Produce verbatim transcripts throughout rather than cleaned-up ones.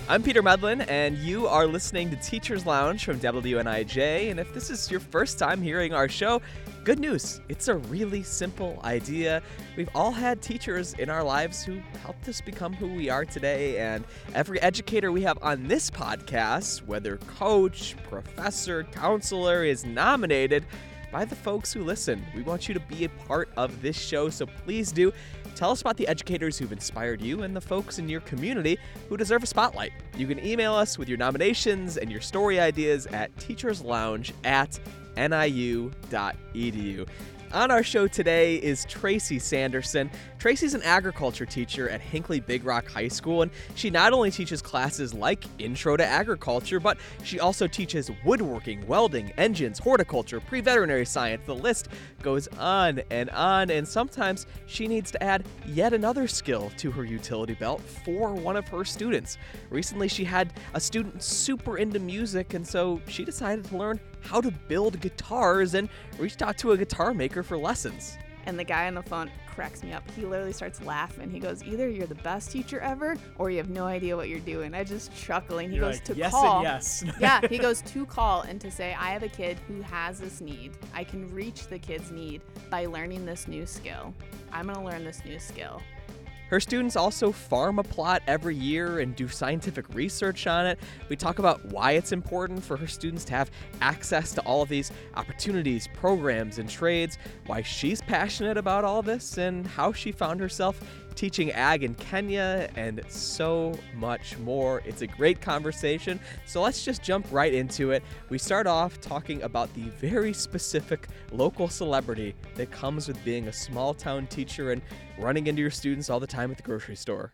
I'm Peter Medlin, and you are listening to Teachers Lounge from W N I J. And if this is your first time hearing our show, good news. It's a really simple idea. We've all had teachers in our lives who helped us become who we are today, and every educator we have on this podcast, whether coach, professor, counselor, is nominated by the folks who listen. We want you to be a part of this show, so please do. Tell us about the educators who've inspired you and the folks in your community who deserve a spotlight. You can email us with your nominations and your story ideas at teacherslounge at N I U dot E D U. On our show today is Tracy Sanderson. Tracy's an agriculture teacher at Hinckley Big Rock High School, and she not only teaches classes like Intro to Agriculture, but she also teaches woodworking, welding, engines, horticulture, pre-veterinary science. The list goes on and on, and sometimes she needs to add yet another skill to her utility belt for one of her students. Recently, she had a student super into music, and so she decided to learn how to build guitars and reached out to a guitar maker for lessons. And the guy on the phone cracks me up. He literally starts laughing. He goes, either you're the best teacher ever or you have no idea what you're doing. I just chuckling. He You're goes like, to yes call. and yes. Yeah, he goes to call and to say, I have a kid who has this need. I can reach the kid's need by learning this new skill. I'm going to learn this new skill. Her students also farm a plot every year and do scientific research on it. We talk about why it's important for her students to have access to all of these opportunities, programs, and trades, why she's passionate about all this, and how she found herself teaching ag in Kenya, and so much more. It's a great conversation, so let's just jump right into it. We start off talking about the very specific local celebrity that comes with being a small town teacher and running into your students all the time at the grocery store.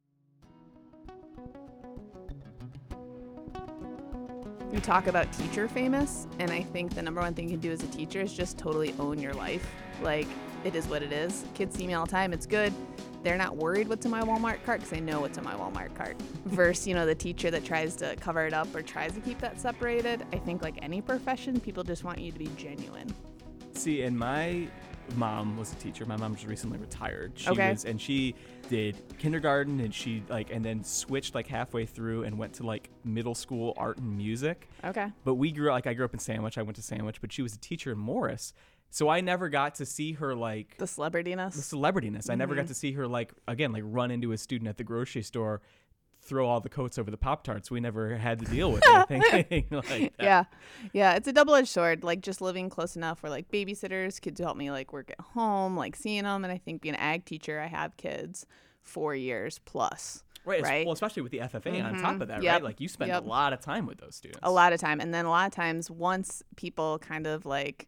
We talk about teacher famous, and I think the number one thing you can do as a teacher is just totally own your life. Like, it is what it is. Kids see me all the time. It's good. They're not worried what's in my Walmart cart because they know what's in my Walmart cart. Versus, you know, the teacher that tries to cover it up or tries to keep that separated. I think like any profession, people just want you to be genuine. See, and my mom was a teacher. My mom just recently retired. She Okay. was, and she did kindergarten, and she like, and then switched like halfway through and went to like middle school art and music. Okay. But we grew like I grew up in Sandwich. I went to Sandwich, but she was a teacher in Morris. So I never got to see her like The celebrityness. the celebrityness. I never got to see her like again like run into a student at the grocery store, throw all the coats over the Pop-Tarts. We never had to deal with anything like that. Yeah. Yeah. It's a double-edged sword. Like just living close enough where like babysitters, kids who help me like work at home, like seeing them. And I think being an ag teacher, I have kids four years plus. Right. Right. Well, especially with the F F A on Mhm. top of that, Yep. right? Like you spend Yep. a lot of time with those students. A lot of time. And then a lot of times once people kind of like,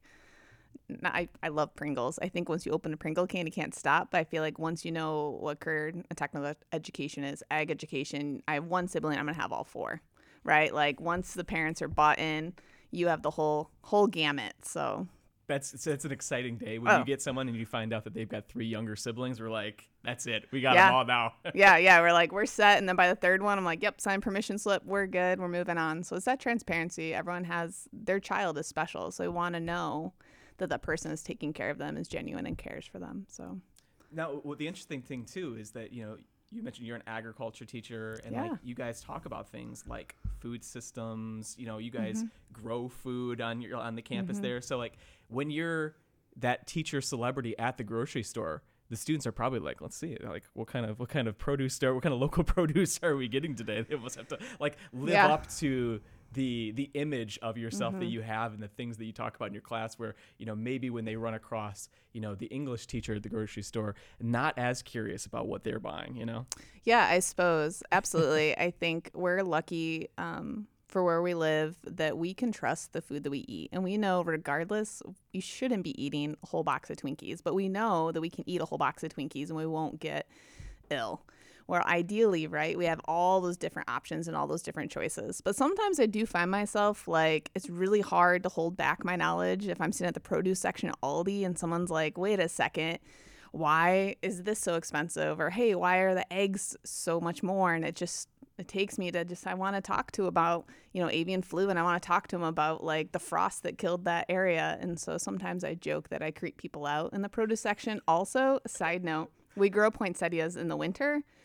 I, I love Pringles. I think once you open a Pringle can, you can't stop. But I feel like once you know what career and technical education is, ag education, I have one sibling, I'm going to have all four, right? Like once the parents are bought in, you have the whole whole gamut. So That's it's, it's an exciting day when Oh. you get someone and you find out that they've got three younger siblings. We're like, that's it. We got Yeah. them all now. yeah, yeah, we're like, we're set. And then by the third one, I'm like, yep, sign permission slip. We're good. We're moving on. So it's that transparency. Everyone has, their child is special. So they want to know that that person is taking care of them, is genuine and cares for them. So Now, well, the interesting thing too is that you know you mentioned you're an agriculture teacher, and Yeah. like you guys talk about things like food systems. You know, you guys Mm-hmm. grow food on your on the campus there. So like when you're that teacher celebrity at the grocery store, the students are probably like, let's see, like what kind of what kind of produce store, what kind of local produce are we getting today? They almost have to like live Yeah. up to the the image of yourself Mm-hmm. that you have and the things that you talk about in your class, where you know maybe when they run across you know the English teacher at the grocery store, not as curious about what they're buying, you know. yeah, I suppose. Absolutely. I think we're lucky um, for where we live that we can trust the food that we eat. And we know regardless, you shouldn't be eating a whole box of Twinkies, but we know that we can eat a whole box of Twinkies and we won't get ill. Where ideally, right, we have all those different options and all those different choices. But sometimes I do find myself like it's really hard to hold back my knowledge if I'm sitting at the produce section at Aldi and someone's like, wait a second, why is this so expensive? Or hey, why are the eggs so much more? And it just it takes me to just I want to talk to about, you know, avian flu, and I want to talk to them about like the frost that killed that area. And so sometimes I joke that I creep people out in the produce section. Also, a side note, we grow poinsettias in the winter.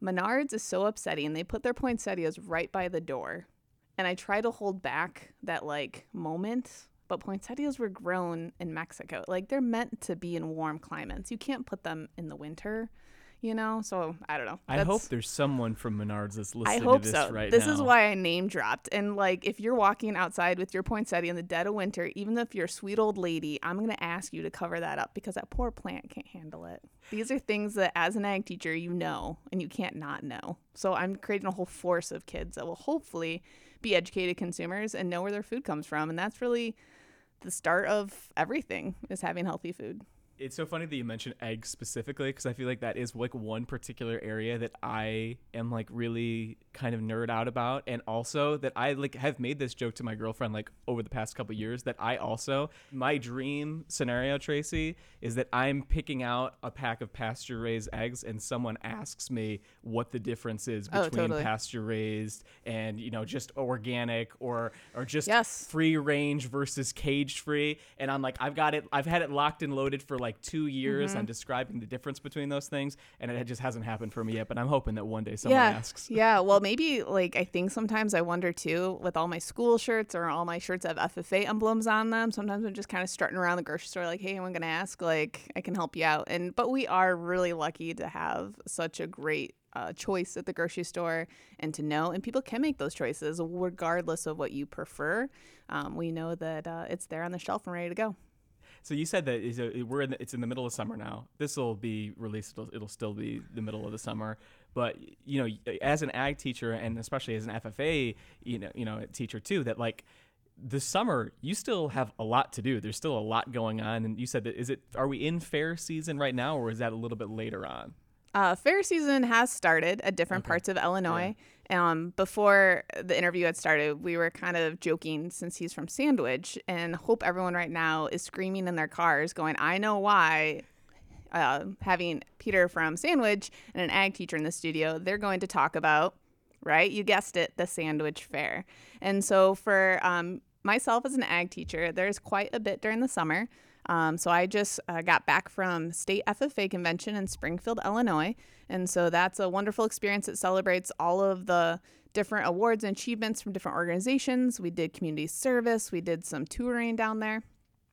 Menards is so upsetting. They put their poinsettias right by the door. And I try to hold back that like moment, but poinsettias were grown in Mexico. Like they're meant to be in warm climates. You can't put them in the winter, you know? So I don't know. I That's, hope there's someone from Menards that's I listening hope to this so. right This now. is why I name dropped. And like if you're walking outside with your poinsettia in the dead of winter, even if you're a sweet old lady, I'm going to ask you to cover that up because that poor plant can't handle it. These are things that as an ag teacher, you know, and you can't not know. So I'm creating a whole force of kids that will hopefully be educated consumers and know where their food comes from. And that's really the start of everything, is having healthy food. It's so funny that you mentioned eggs specifically, because I feel like that is like one particular area that I am like really kind of nerd out about. And also that I like have made this joke to my girlfriend like over the past couple of years that I also, my dream scenario, Tracy, is that I'm picking out a pack of pasture raised eggs and someone asks me what the difference is Oh, between totally. pasture raised and, you know, just organic or or just Yes. free range versus cage free. And I'm like, I've got it. I've had it locked and loaded for like two years. Mm-hmm. I'm describing the difference between those things, and it just hasn't happened for me yet. But I'm hoping that one day someone yeah. asks. Yeah. Well, maybe like I think sometimes I wonder too with all my school shirts or all my shirts have F F A emblems on them. Sometimes I'm just kind of strutting around the grocery store like, hey, I'm going to ask, like, I can help you out. And but we are really lucky to have such a great uh, choice at the grocery store and to know. And people can make those choices regardless of what you prefer. Um, we know that uh, it's there on the shelf and ready to go. So you said that is a, we're in the, it's in the middle of summer now. This will be released. It'll, it'll still be the middle of the summer. But you know, as an ag teacher and especially as an F F A, you know, you know, teacher too, that like the summer you still have a lot to do. There's still a lot going on. And you said that is it? Are we in fair season right now, or is that a little bit later on? Uh, fair season has started at different Okay. parts of Illinois. Um, before the interview had started, we were kind of joking since he's from Sandwich, and hope everyone right now is screaming in their cars going, I know why. Uh, having Peter from Sandwich and an ag teacher in the studio, they're going to talk about, right? You guessed it, the Sandwich Fair. And so for um, myself as an ag teacher, there's quite a bit during the summer. Um, so I just uh, got back from State F F A Convention in Springfield, Illinois. And so that's a wonderful experience that celebrates all of the different awards and achievements from different organizations. We did community service. We did some touring down there.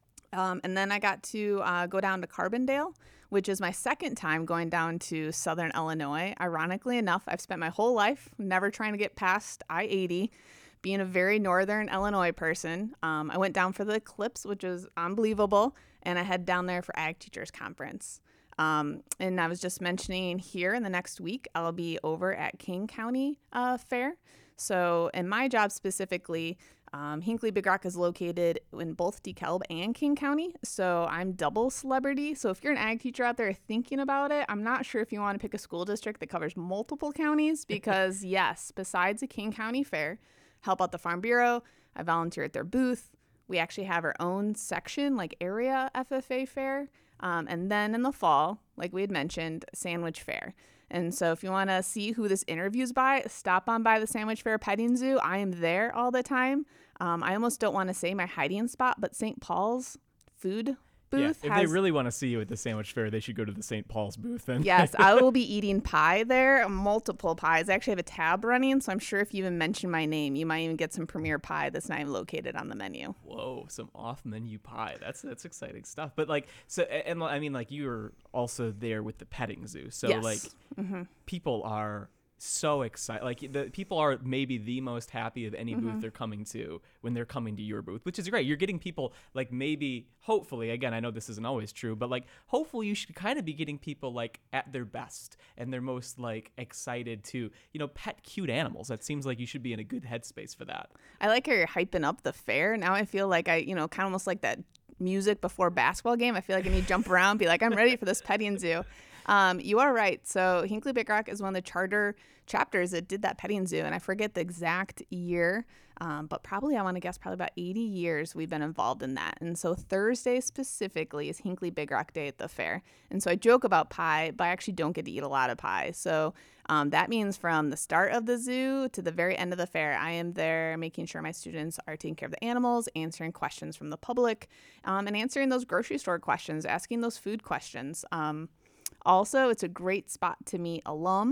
Um, and then I got to uh, go down to Carbondale, which is my second time going down to Southern Illinois. Ironically enough, I've spent my whole life never trying to get past I eighty. Being a very northern Illinois person, um, I went down for the Eclipse, which was unbelievable, and I head down there for Ag Teachers Conference. Um, and I was just mentioning here in the next week, I'll be over at King County uh, Fair. So in my job specifically, um, Hinckley Big Rock is located in both DeKalb and King County. So I'm double celebrity. So if you're an ag teacher out there thinking about it, I'm not sure if you want to pick a school district that covers multiple counties because yes, besides the King County Fair, help out the Farm Bureau. I volunteer at their booth. We actually have our own section, like area F F A fair. Um, and then in the fall, like we had mentioned, Sandwich Fair. And so if you want to see who this interview's by, stop on by the Sandwich Fair Petting Zoo. I am there all the time. Um, I almost don't want to say my hiding spot, but Saint Paul's food booth yeah, if has... they really want to see you at the Sandwich Fair, they should go to the Saint Paul's booth. Then Yes, I will be eating pie there, multiple pies. I actually have a tab running, so I'm sure if you even mention my name, you might even get some premier pie that's not even located on the menu. Whoa, some off-menu pie. That's that's exciting stuff. But like, so and I mean, like, you were also there with the petting zoo, so Yes. like, Mm-hmm. people are so excited. Like, the people are maybe the most happy of any Mm-hmm. booth they're coming to when they're coming to your booth, which is great. You're getting people like maybe, hopefully, again, I know this isn't always true, but like, hopefully, you should kind of be getting people like at their best and they're most like excited to, you know, pet cute animals. That seems like you should be in a good headspace for that. I like how you're hyping up the fair. Now I feel like I, you know, kind of almost like that music before basketball game. I feel like I need to jump around, be like, I'm ready for this petting zoo. Um, you are right. So Hinckley Big Rock is one of the charter chapters that did that petting zoo. And I forget the exact year, um, but probably I want to guess probably about eighty years we've been involved in that. And so Thursday specifically is Hinckley Big Rock Day at the fair. And so I joke about pie, but I actually don't get to eat a lot of pie. So um, that means from the start of the zoo to the very end of the fair, I am there making sure my students are taking care of the animals, answering questions from the public, um, and answering those grocery store questions, asking those food questions. Um, Also, it's a great spot to meet alum,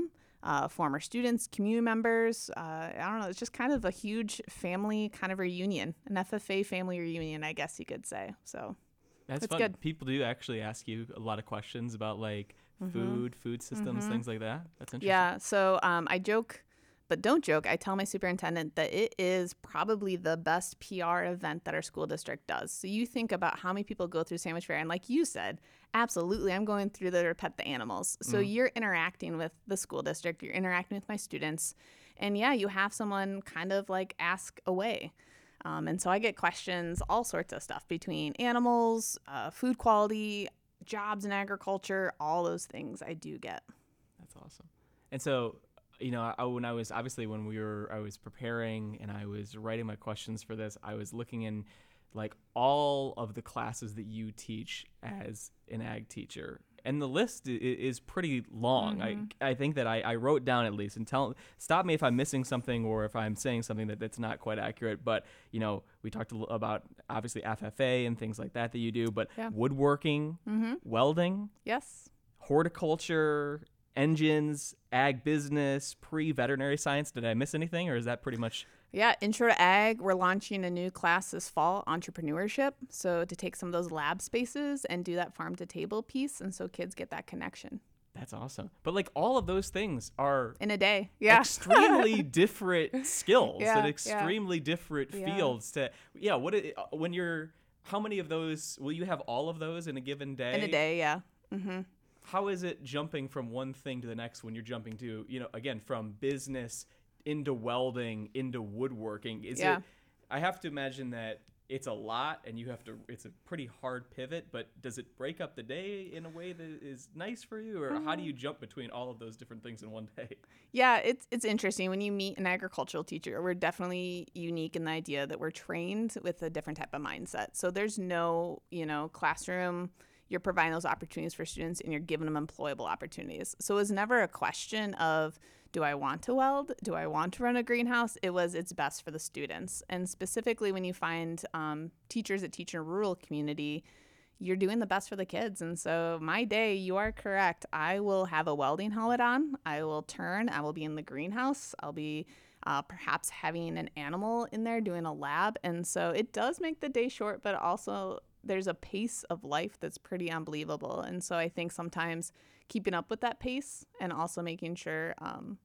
uh, former students, community members. Uh, I don't know. It's just kind of a huge family kind of reunion, an F F A family reunion, I guess you could say. So That's it's fun. good. People do actually ask you a lot of questions about like Mhm. food, food systems, Mhm. things like that. That's interesting. Yeah. So um, I joke, but don't joke. I tell my superintendent that it is probably the best P R event that our school district does. So you think about how many people go through Sandwich Fair, and like you said, absolutely, I'm going through there to pet the animals. So Mhm. you're interacting with the school district, you're interacting with my students, and yeah, you have someone kind of like ask away. Um, and so I get questions, all sorts of stuff between animals, uh, food quality, jobs in agriculture, all those things I do get. That's awesome. And so, you know, I, when I was obviously when we were, I was preparing and I was writing my questions for this, I was looking in like all of the classes that you teach as an ag teacher. And the list is, is pretty long. Mhm. I I think that I, I wrote down at least, and tell stop me if I'm missing something or if I'm saying something that, that's not quite accurate. But, you know, we talked a l- about obviously F F A and things like that that you do, but Yeah. woodworking, Mm-hmm. welding, Yes. horticulture, engines, ag business, pre-veterinary science. Did I miss anything, or is that pretty much? Yeah, Intro to Ag, we're launching a new class this fall, entrepreneurship. So to take some of those lab spaces and do that farm to table piece. And so kids get that connection That's awesome. But like all of those things are in a day. Yeah. extremely different skills Yeah, and yeah. extremely different Yeah. fields to, yeah. What, it, when you're, how many of those, will you have all of those in a given day? In a day, yeah. Mm-hmm. How is it jumping from one thing to the next when you're jumping to, you know, again, from business into welding, into woodworking? Is Yeah. it, I have to imagine that it's a lot and you have to, it's a pretty hard pivot, but does it break up the day in a way that is nice for you? Or how do you jump between all of those different things in one day? Yeah, it's it's interesting when you meet an agricultural teacher. We're definitely unique in the idea that we're trained with a different type of mindset. So there's no, you know, classroom. You're providing those opportunities for students and you're giving them employable opportunities. So it was never a question of, do I want to weld? Do I want to run a greenhouse? It was, it's best for the students. And specifically when you find um, teachers that teach in a rural community, you're doing the best for the kids. And so my day, you are correct. I will have a welding helmet on. I will turn. I will be in the greenhouse. I'll be uh, perhaps having an animal in there doing a lab. And so it does make the day short, but also there's a pace of life that's pretty unbelievable. And so I think sometimes keeping up with that pace and also making sure um,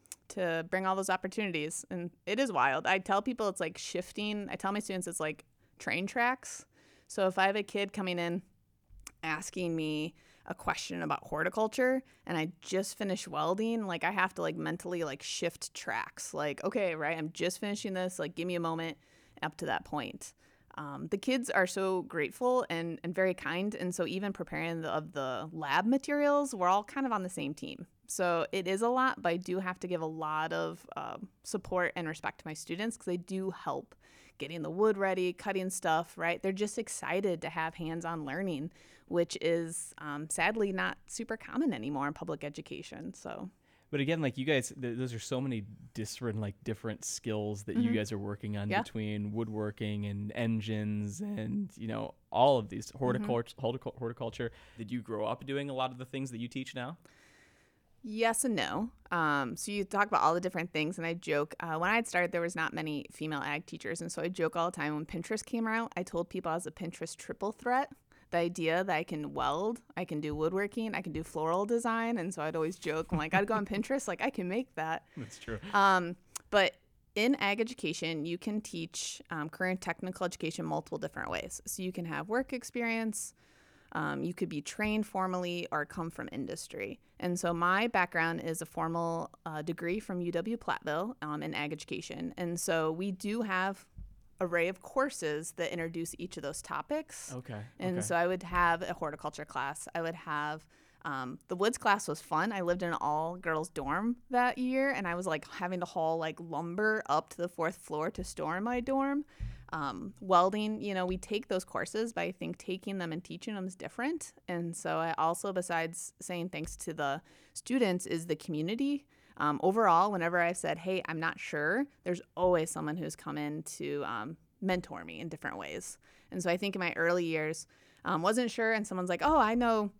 to bring all those opportunities. And it is wild. I tell people it's like shifting. I tell my students it's like train tracks. So if I have a kid coming in asking me a question about horticulture and I just finished welding, like I have to like mentally like shift tracks. Like, okay, right, I'm just finishing this. Like, give me a moment up to that point. Um, the kids are so grateful and, and very kind. And so even preparing the, of the lab materials, we're all kind of on the same team. So it is a lot, but I do have to give a lot of um, support and respect to my students because they do help getting the wood ready, cutting stuff, right? They're just excited to have hands-on learning, which is um, sadly not super common anymore in public education. So. But again, like you guys, th- those are so many different, like different skills that you Mhm. guys are working on Yeah. between woodworking and engines and, you know, all of these horticulture, horticul- horticulture. Did you grow up doing a lot of the things that you teach now? Yes and no. Um, so you talk about all the different things, and I joke. Uh, when I had started, there was not many female ag teachers, and so I joke all the time. When Pinterest came out, I told people I was a Pinterest triple threat. The idea that I can weld, I can do woodworking, I can do floral design, and so I'd always joke, I'm like, I'd go on Pinterest, like I can make that. That's true. Um, but in ag education, you can teach um, current technical education multiple different ways. So you can have work experience. Um, you could be trained formally or come from industry. And so my background is a formal uh, degree from U W Platteville um, in ag education. And so we do have array of courses that introduce each of those topics. Okay. And okay. so I would have a horticulture class. I would have um, the woods class was fun. I lived in an all girls dorm that year, and I was like having to haul like lumber up to the fourth floor to store in my dorm. Um, welding, you know, we take those courses, but I think taking them and teaching them is different. And so I also, besides saying thanks to the students, is the community. Um, overall, whenever I've said, hey, I'm not sure, there's always someone who's come in to um, mentor me in different ways. And so I think in my early years, um, wasn't sure, and someone's like, oh, I know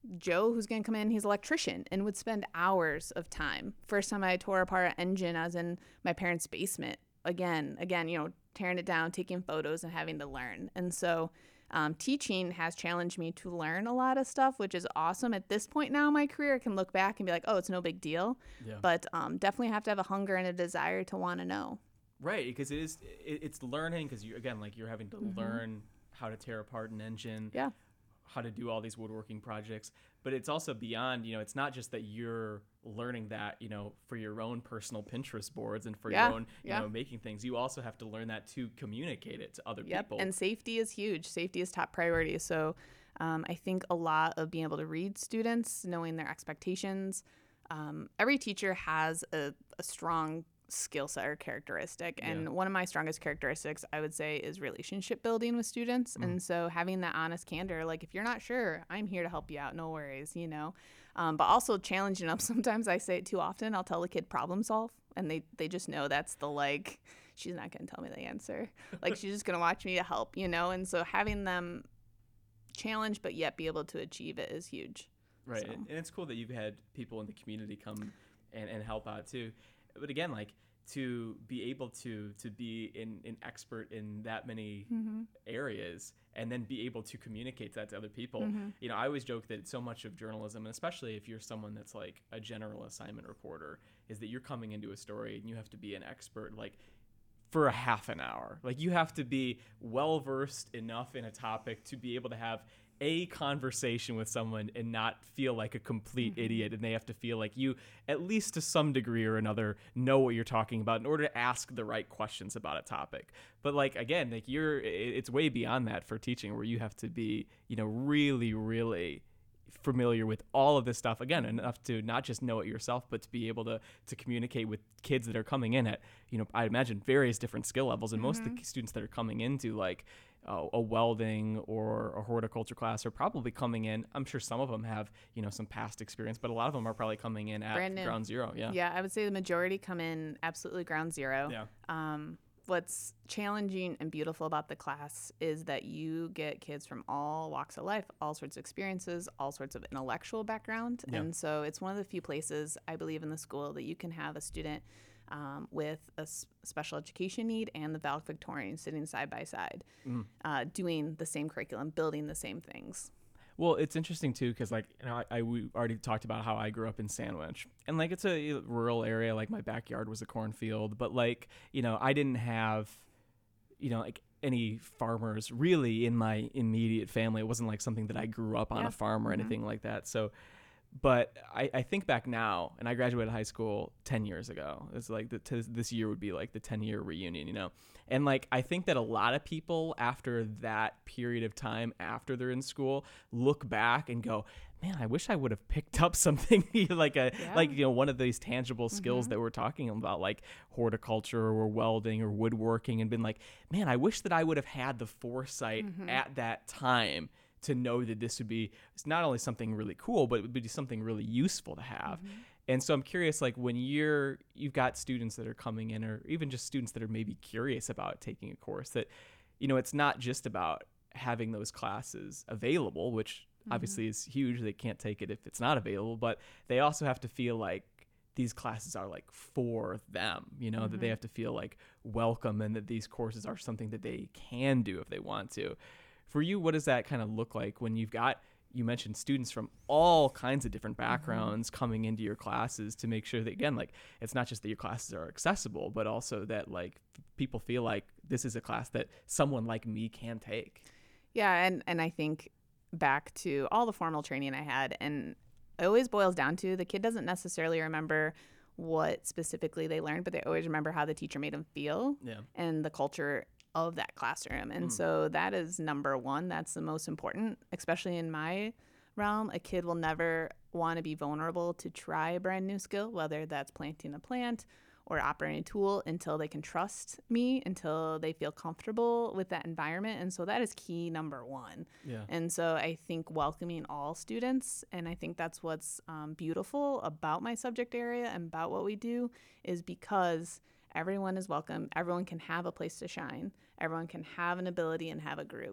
Joe, who's going to come in, he's an electrician and would spend hours of time. First time I tore apart an engine, I was in my parents' basement. Again, again, you know, tearing it down, taking photos and having to learn. And so um, teaching has challenged me to learn a lot of stuff, which is awesome. At this point now in my career, I can look back and be like, oh, it's no big deal. Yeah. But um, definitely have to have a hunger and a desire to want to know. Right, because it is it, it's learning, because you again, like, you're having to Mm-hmm. learn how to tear apart an engine, Yeah. how to do all these woodworking projects. But it's also beyond, you know, it's not just that you're learning that, you know, for your own personal Pinterest boards and for Yeah, your own, you yeah. know, making things. You also have to learn that to communicate it to other Yep. people. And safety is huge. Safety is top priority. So um, I think a lot of being able to read students, knowing their expectations. Um, every teacher has a, a strong skill set or characteristic. And Yeah. one of my strongest characteristics, I would say, is relationship building with students. Mm. And so having that honest candor, like, if you're not sure, I'm here to help you out. No worries, you know. Um, but also challenging them. Sometimes I say it too often. I'll tell the kid problem solve. And they, they just know that's the, like, she's not going to tell me the answer. Like, she's just going to watch me to help, you know. And so having them challenge but yet be able to achieve it is huge. Right. So. And it's cool that you've had people in the community come and, and help out too. But again, like, to be able to to be in, an expert in that many Mm-hmm. areas and then be able to communicate that to other people. Mm-hmm. You know, I always joke that so much of journalism, and especially if you're someone that's like a general assignment reporter, is that you're coming into a story and you have to be an expert, like, for a half an hour. Like, you have to be well versed enough in a topic to be able to have a conversation with someone and not feel like a complete Mm-hmm. idiot, and they have to feel like you, at least to some degree or another, know what you're talking about in order to ask the right questions about a topic. But, like, again, like, you're it- it's way beyond that for teaching, where you have to be, you know, really really familiar with all of this stuff, again, enough to not just know it yourself, but to be able to to communicate with kids that are coming in at, you know, I imagine various different skill levels. And most of the students that are coming into, like, uh, a welding or a horticulture class are probably coming in, I'm sure some of them have, you know, some past experience, but a lot of them are probably coming in at Brand new. ground zero. Yeah. Yeah, I would say the majority come in absolutely ground zero. Yeah. Um, what's challenging and beautiful about the class is that you get kids from all walks of life, all sorts of experiences, all sorts of intellectual background. Yeah. And so it's one of the few places, I believe, in the school that you can have a student um, with a s- special education need and the valedictorian sitting side by side, Mm. uh, doing the same curriculum, building the same things. Well, it's interesting too, because, like, you know, I, I we already talked about how I grew up in Sandwich, and, like, it's a rural area. Like, my backyard was a cornfield, but, like, you know, I didn't have, you know, like, any farmers really in my immediate family. It wasn't like something that I grew up on Yeah. a farm or Mhm. anything like that. So, but I, I think back now, and I graduated high school ten years ago. It's like the, t- this year would be like the ten year reunion, you know? And, like, I think that a lot of people after that period of time, after they're in school, look back and go, man, I wish I would have picked up something like a, Yeah. like, you know, one of these tangible skills Mhm. that we're talking about, like horticulture or welding or woodworking, and been like, man, I wish that I would have had the foresight Mhm. at that time to know that this would be, it's not only something really cool, but it would be something really useful to have. Mm-hmm. And so I'm curious, like, when you're, you've got students that are coming in, or even just students that are maybe curious about taking a course, that, you know, it's not just about having those classes available, which obviously is huge. They can't take it if it's not available, but they also have to feel like these classes are, like, for them, you know, that they Mhm. have to feel like welcome, and that these courses are something that they can do if they want to. For you, what does that kind of look like when you've got, you mentioned students from all kinds of different backgrounds coming into your classes, to make sure that, again, like, it's not just that your classes are accessible, but also that, like, f- people feel like this is a class that someone like me can take. Yeah, and, and I think back to all the formal training I had, and it always boils down to the kid doesn't necessarily remember what specifically they learned, but they always remember how the teacher made them feel Yeah. and the culture of that classroom. And Mm. so that is number one. That's the most important, especially in my realm. A kid will never want to be vulnerable to try a brand new skill, whether that's planting a plant or operating a tool, until they can trust me, until they feel comfortable with that environment. And so that is key number one. Yeah. And so I think welcoming all students, and I think that's what's um, beautiful about my subject area and about what we do, is because everyone is welcome. Everyone can have a place to shine. Everyone can have an ability and have a group.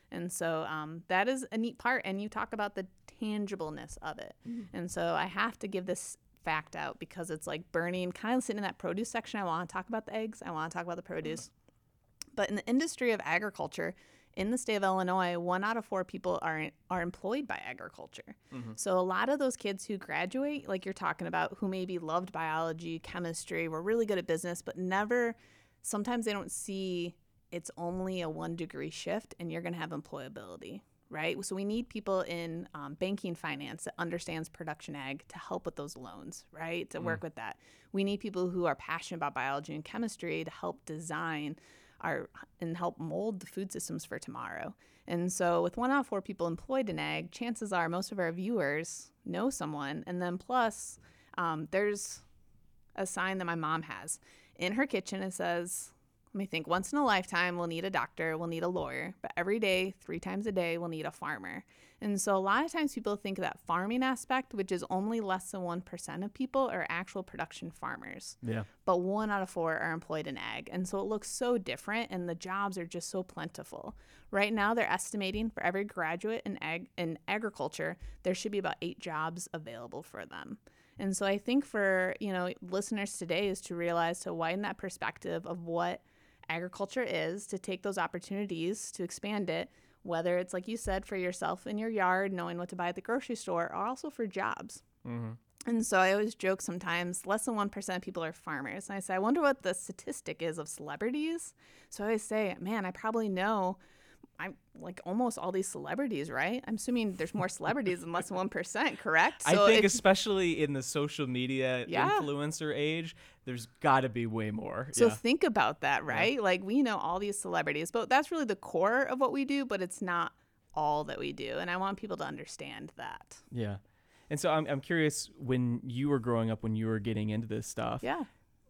And so um, that is a neat part. And you talk about the tangibleness of it. Mm-hmm. And so I have to give this fact out because it's like burning, kind of sitting in that produce section. I want to talk about the eggs. I want to talk about the produce. Mm-hmm. But in the industry of agriculture, in the state of Illinois, one out of four people are are employed by agriculture. Mm-hmm. So a lot of those kids who graduate, like you're talking about, who maybe loved biology, chemistry, were really good at business, but never, sometimes they don't see it's only a one degree shift and you're going to have employability, right? So we need people in um, banking finance that understands production ag to help with those loans, right? To mm-hmm. work with that. We need people who are passionate about biology and chemistry to help design Are, and help mold the food systems for tomorrow. And so with one out of four people employed in ag, chances are most of our viewers know someone. And then plus, um, there's a sign that my mom has. In her kitchen, it says, let me think, once in a lifetime, we'll need a doctor, we'll need a lawyer, but every day, three times a day, we'll need a farmer. And so a lot of times people think that farming aspect, which is only less than one percent of people, are actual production farmers. Yeah. But one out of four are employed in ag. And so it looks so different and the jobs are just so plentiful. Right now, they're estimating for every graduate in ag in agriculture, there should be about eight jobs available for them. And so I think for, you know, listeners today is to realize, to widen that perspective of what agriculture is, to take those opportunities to expand it, whether it's, like you said, for yourself in your yard, knowing what to buy at the grocery store, or also for jobs. Mm-hmm. And so I always joke sometimes, less than one percent of people are farmers. And I say, I wonder what the statistic is of celebrities. So I always say, man, I probably know I'm like almost all these celebrities, right? I'm assuming there's more celebrities than less than one percent, correct? I so think if, especially in the social media yeah. influencer age, there's got to be way more. So yeah. think about that, right? Yeah. Like we know all these celebrities, but that's really the core of what we do, but it's not all that we do. And I want people to understand that. Yeah. And so I'm I'm curious, when you were growing up, when you were getting into this stuff, yeah.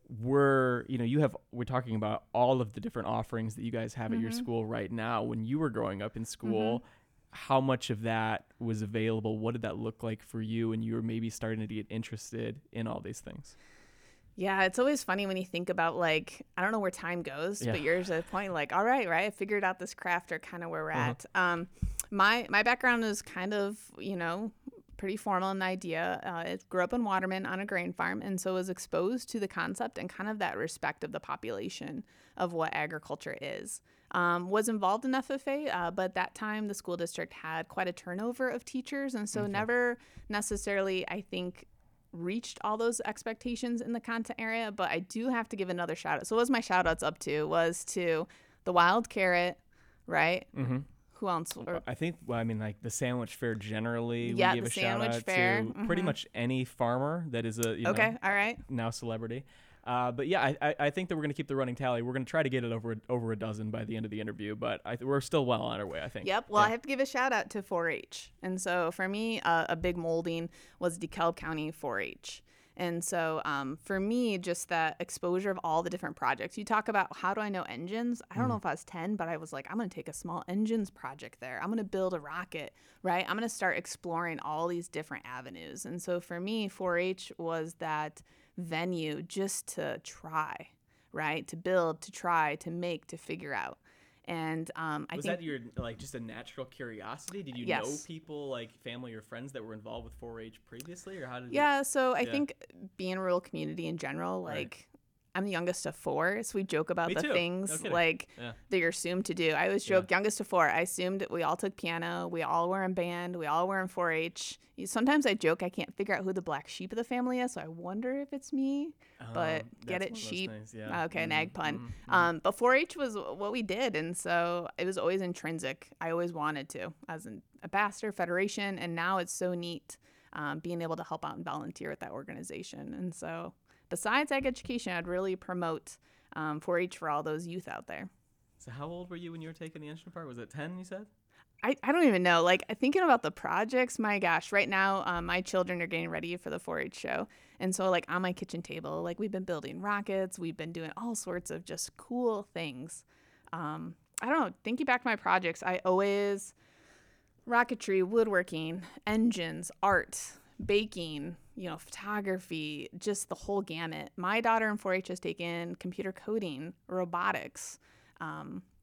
were, you know, you have, we're talking about all of the different offerings that you guys have mm-hmm. at your school right now. When you were growing up in school, mm-hmm. how much of that was available? What did that look like for you? And you were maybe starting to get interested in all these things. Yeah, it's always funny when you think about, like, I don't know where time goes, yeah. but you're at a point like, all right, right, I figured out this craft, or kind of where we're uh-huh. at. Um, my my background is kind of, you know, pretty formal in the idea. Uh, I grew up in Waterman on a grain farm, and so was exposed to the concept and kind of that respect of the population of what agriculture is. Um, was involved in F F A, uh, but at that time the school district had quite a turnover of teachers, and so okay. never necessarily, I think, reached all those expectations in the content area. But I do have to give another shout out. So what was my shout outs up to was to the Wild Carrot, right? Mm-hmm. Who else? Or, I think, well, I mean, like the sandwich fair generally, yeah, we gave the a shout sandwich out fair. to Mm-hmm. pretty much any farmer that is a, you okay, know, all right. now celebrity. Uh, but yeah, I, I, I think that we're going to keep the running tally. We're going to try to get it over over a dozen by the end of the interview, but I th- we're still well on our way, I think. Yep. Well, yeah. I have to give a shout out to four H. And so for me, uh, a big molding was DeKalb County four H. And so um, for me, just that exposure of all the different projects. You talk about, how do I know engines? I don't mm. know if I was ten, but I was like, I'm going to take a small engines project there. I'm going to build a rocket, right? I'm going to start exploring all these different avenues. And so for me, four H was that venue just to try, right? To build, to try, to make, to figure out. And um, I was think that your, like, just a natural curiosity? Did you yes. know people, like family or friends, that were involved with four H previously, or how did yeah you... so I yeah. think being a rural community in general, like right. I'm the youngest of four, so we joke about Me the too. things No like yeah. that you're assumed to do. I always joke, yeah. youngest of four. I assumed we all took piano, we all were in band, we all were in four H. Sometimes I joke I can't figure out who the black sheep of the family is, so I wonder if it's me. Um, but get it, sheep. Yeah. Okay, mm-hmm. an ag pun. Mm-hmm. Um, but four H was what we did, and so it was always intrinsic. I always wanted to, as an ambassador, federation, and now it's so neat um, being able to help out and volunteer at that organization. And so besides ag education, I'd really promote um, four H for all those youth out there. So how old were you when you were taking the engine apart? Was it ten, you said? I, I don't even know. Like, thinking about the projects, my gosh, right now, um, my children are getting ready for the four H show. And so, like, on my kitchen table, like, we've been building rockets. We've been doing all sorts of just cool things. Um, I don't know. Thinking back to my projects, I always, rocketry, woodworking, engines, art, baking, you know, photography, just the whole gamut. My daughter in four H has taken computer coding, robotics, um,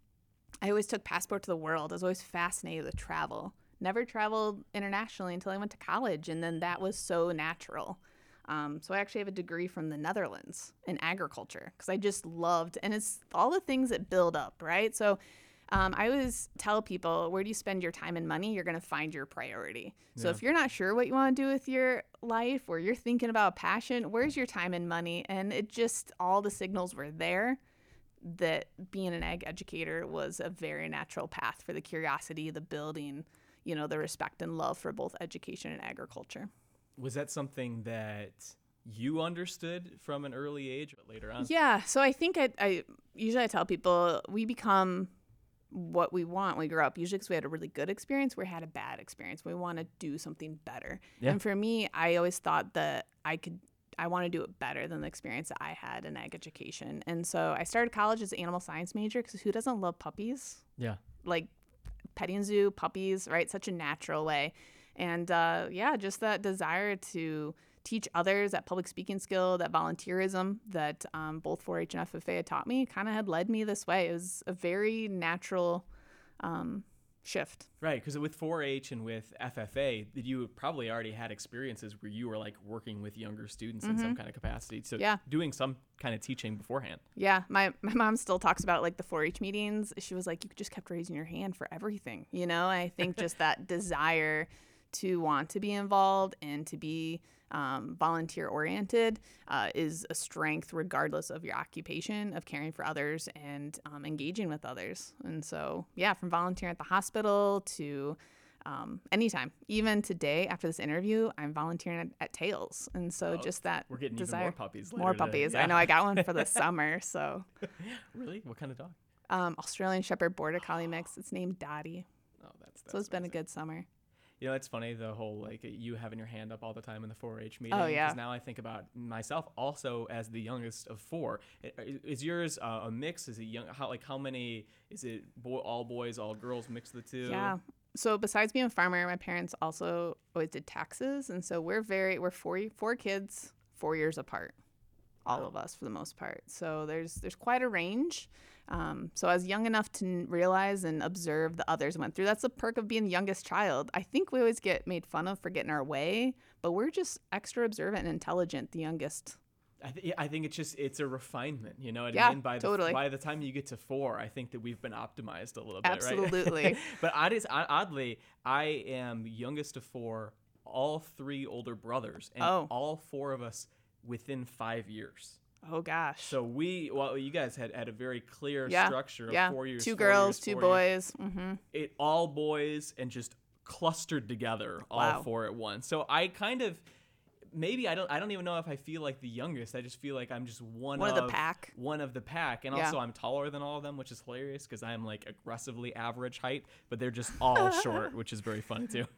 I always took Passport to the World. I was always fascinated with travel. Never traveled internationally until I went to college, and then that was so natural. Um, so I actually have a degree from the Netherlands in agriculture because I just loved, and it's all the things that build up, right? So um, I always tell people, where do you spend your time and money? You're going to find your priority. So Yeah. if you're not sure what you want to do with your life, or you're thinking about passion, where's your time and money? And it just, all the signals were there that being an ag educator was a very natural path for the curiosity, the building, you know, the respect and love for both education and agriculture. Was that something that you understood from an early age, but later on? Yeah. So I think I, I usually I tell people we become what we want when we grow up, usually because we had a really good experience, we had a bad experience. We want to do something better. Yeah. And for me, I always thought that I could, I want to do it better than the experience that I had in ag education. And so I started college as an animal science major because who doesn't love puppies? Yeah. Like petting zoo, puppies, right? Such a natural way. And uh, yeah, just that desire to teach others, that public speaking skill, that volunteerism that um, both four H and F F A had taught me kind of had led me this way. It was a very natural um, shift. Right, because with four H and with F F A, you probably already had experiences where you were like working with younger students in some kind of capacity. So Yeah. doing some kind of teaching beforehand. Yeah, my, my mom still talks about like the four H meetings. She was like, you just kept raising your hand for everything, you know? And I think just that desire to want to be involved and to be um, volunteer oriented uh, is a strength regardless of your occupation, of caring for others and um, engaging with others. And so, yeah, from volunteering at the hospital to um, anytime, even today after this interview, I'm volunteering at, at Tails. And so Oh, just that We're getting desire. even more puppies later More today. puppies. Yeah. I know I got one for the summer. So Really? What kind of dog? um, Australian Shepherd Border Collie mix. It's named Dottie. Oh, that's, that's So it's been a amazing. good summer. You know, it's funny, the whole, like, you having your hand up all the time in the four H meeting. Oh, yeah. Because now I think about myself also as the youngest of four. I- Is yours uh, a mix? Is it young? How, like, how many, is it boy, all boys, all girls, mix of the two? Yeah. So besides being a farmer, my parents also always did taxes. And so we're very, we're four, four kids, four years apart, all of us for the most part. So there's, there's quite a range. Um, so I was young enough to n- realize and observe the others went through. That's the perk of being the youngest child. I think we always get made fun of for getting our way, but we're just extra observant and intelligent, the youngest. I, th- I think it's just, it's a refinement, you know what Yeah, I mean? By the, totally. By the time you get to four, I think that we've been optimized a little bit, right? Absolutely. But odd is, oddly, I am youngest of four, all three older brothers, and Oh. all four of us within five years. Oh, gosh. So we, well, you guys had, had a very clear yeah. structure of yeah. four years, Two four girls, years, two four years. boys. Mm-hmm. It all boys and just clustered together, all Wow. four at once. So I kind of, maybe I don't, I don't even know if I feel like the youngest. I just feel like I'm just one, One of the pack. one of the pack, and Yeah. also I'm taller than all of them, which is hilarious because I'm like aggressively average height, but they're just all short, which is very funny too.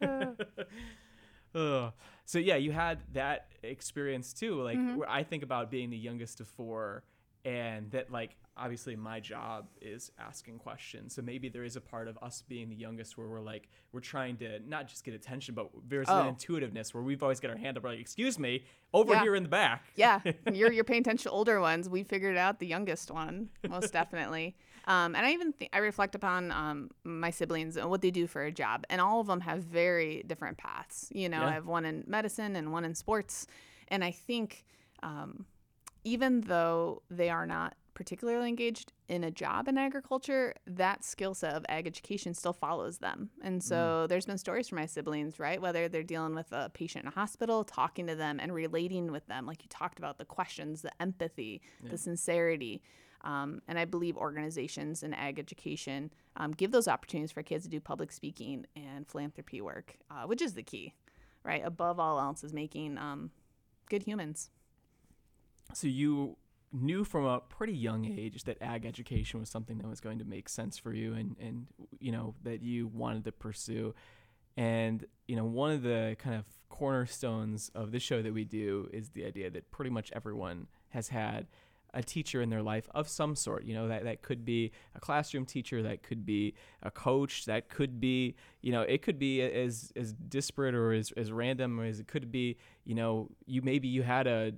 Ugh. So yeah, you had that experience too. Like Mm-hmm. where I think about being the youngest of four, and that like obviously my job is asking questions. So maybe there is a part of us being the youngest where we're like we're trying to not just get attention, but there's Oh. an intuitiveness where we've always got our hand up, we're like, excuse me, over Yeah. here in the back. Yeah, you're you're paying attention to older ones. We figured out the youngest one, most definitely. Um, and I even th- I reflect upon um, my siblings and what they do for a job, and all of them have very different paths. You know, Yeah. I have one in medicine and one in sports, and I think um, even though they are not particularly engaged in a job in agriculture, that skill set of ag education still follows them. And so there's been stories from my siblings, right? Whether they're dealing with a patient in a hospital, talking to them and relating with them, like you talked about, the questions, the empathy, the sincerity. Um, and I believe organizations in ag education um, give those opportunities for kids to do public speaking and philanthropy work, uh, which is the key, right? Above all else is making um, good humans. So you knew from a pretty young age that ag education was something that was going to make sense for you, and, and you know, that you wanted to pursue. And, you know, one of the kind of cornerstones of this show that we do is the idea that pretty much everyone has had a teacher in their life of some sort. You know, that, that could be a classroom teacher, that could be a coach, that could be, you know, it could be as, as disparate or as, as random as it could be, you know, you, maybe you had a,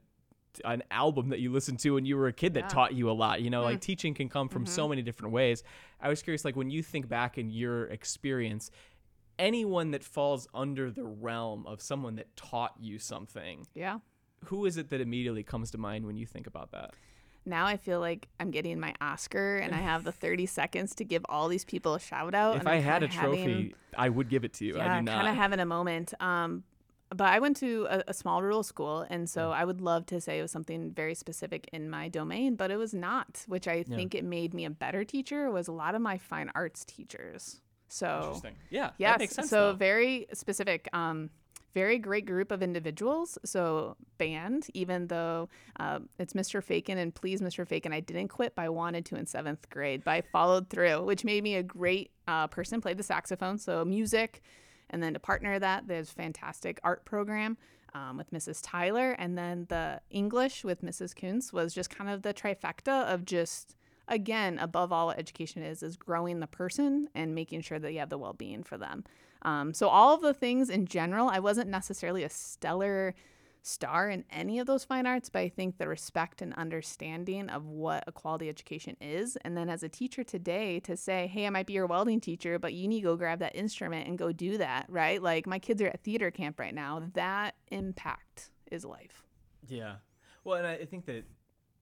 an album that you listened to when you were a kid that Yeah. taught you a lot. You know, Mm. like teaching can come from so many different ways. I was curious, like when you think back in your experience, anyone that falls under the realm of someone that taught you something, Yeah. who is it that immediately comes to mind when you think about that? Now I feel like I'm getting my Oscar and I have the thirty seconds to give all these people a shout out. If and I I'm had a kinda trophy, having, I would give it to you. yeah, I do not. kind of having a moment. Um, but I went to a, a small rural school, and so Yeah. I would love to say it was something very specific in my domain, but it was not. Which I Yeah. think it made me a better teacher. Was a lot of my fine arts teachers. So Interesting. Yeah, yes, that makes sense. so though. very specific. Um, very great group of individuals. So band, even though uh, it's Mister Fakin, and please, Mister Fakin, I didn't quit, but I wanted to in seventh grade, but I followed through, which made me a great uh, person. Played the saxophone, so music, and then to partner that, there's fantastic art program um, with Missus Tyler, and then the English with Missus Kuntz was just kind of the trifecta of just. Again, above all, what education is, is growing the person and making sure that you have the well-being for them. Um, so all of the things in general, I wasn't necessarily a stellar star in any of those fine arts, but I think the respect and understanding of what a quality education is. And then as a teacher today to say, hey, I might be your welding teacher, but you need to go grab that instrument and go do that, right? Like my kids are at theater camp right now. That impact is life. Yeah. Well, and I I think that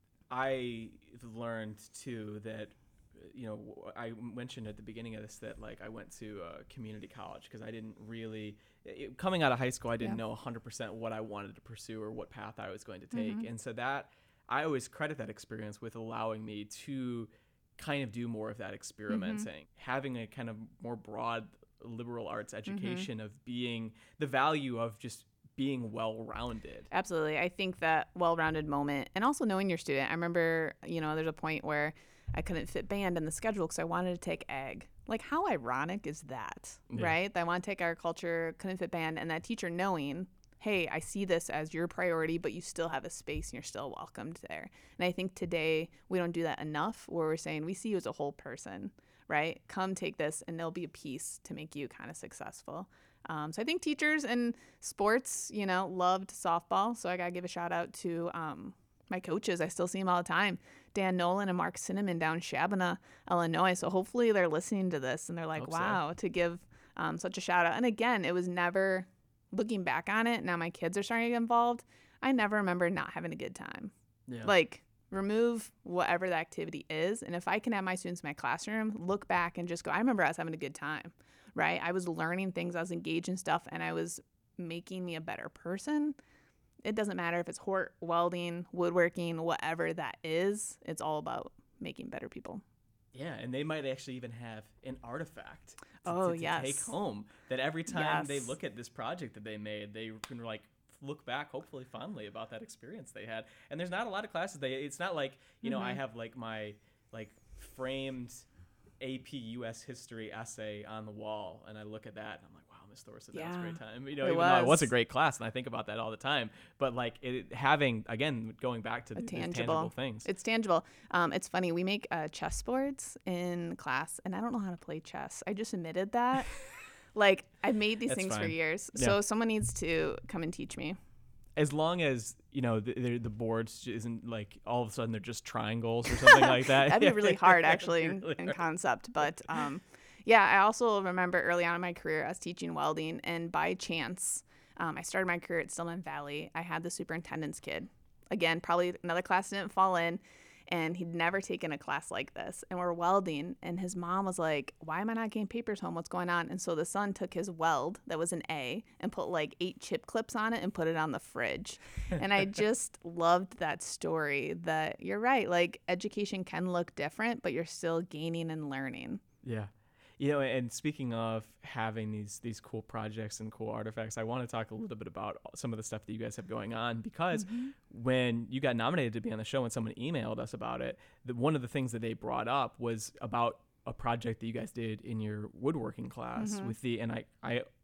I learned too that, you know, I mentioned at the beginning of this that like I went to a community college because I didn't really, it, coming out of high school, I didn't Yeah. know one hundred percent what I wanted to pursue or what path I was going to take. Mhm. And so that, I always credit that experience with allowing me to kind of do more of that experimenting, having a kind of more broad liberal arts education of being the value of just being well-rounded. Absolutely. I think that well-rounded moment and also knowing your student. I remember, you know, there's a point where I couldn't fit band in the schedule because I wanted to take ag. Like, how ironic is that, Yeah. right? That I want to take agriculture, couldn't fit band, and that teacher knowing, hey, I see this as your priority, but you still have a space and you're still welcomed there. And I think today we don't do that enough where we're saying we see you as a whole person, right? Come take this and there'll be a piece to make you kind of successful. Um, so I think teachers and sports, you know, loved softball. So I got to give a shout out to um, my coaches. I still see them all the time. Dan Nolan and Mark Cinnamon down Shabana, Illinois. So hopefully they're listening to this and they're like, Hope so. wow, to give um, such a shout out. And again, it was never, looking back on it, now my kids are starting to get involved. I never remember not having a good time. Yeah. Like, remove whatever the activity is. And if I can have my students in my classroom look back and just go, I remember I was having a good time, right? I was learning things, I was engaged in stuff, and I was making me a better person. It doesn't matter if it's hort, welding, woodworking, whatever that is. It's all about making better people. Yeah, and they might actually even have an artifact to, Oh, to, to yes. take home that every time they Yes. look at this project that they made, they can like look back hopefully fondly about that experience they had. And there's not a lot of classes. They it's not like, you know, I have like my like framed A P U S history essay on the wall and I look at that and I'm like, wow, Miss Thorson, that was a Yeah, great time. You know, it even though it was a was. great class and I think about that all the time. But like it having again going back to the, A the tangible. tangible things. It's tangible. Um, it's funny. We make uh, chess boards in class, and I don't know how to play chess. I just admitted that. Like, I've made these That's things for fine. years. Yeah. So someone needs to come and teach me. As long as you know the, the, the boards isn't like all of a sudden they're just triangles or something like that. That'd be really hard, That'd actually, be in, really in hard. concept. But um, yeah, I also remember early on in my career, I was teaching welding, and by chance, um, I started my career at Stillman Valley. I had the superintendent's kid. Again, probably another class didn't fall in, and he'd never taken a class like this. And we're welding, and his mom was like, why am I not getting papers home? What's going on? And so the son took his weld, that was an A, and put like eight chip clips on it and put it on the fridge. And I just loved that story that you're right. Like, education can look different, but you're still gaining and learning. Yeah. You know, and speaking of having these these cool projects and cool artifacts, I want to talk a little bit about some of the stuff that you guys have going on because when you got nominated to be on the show and someone emailed us about it, the, one of the things that they brought up was about a project that you guys did in your woodworking class with the, and I, I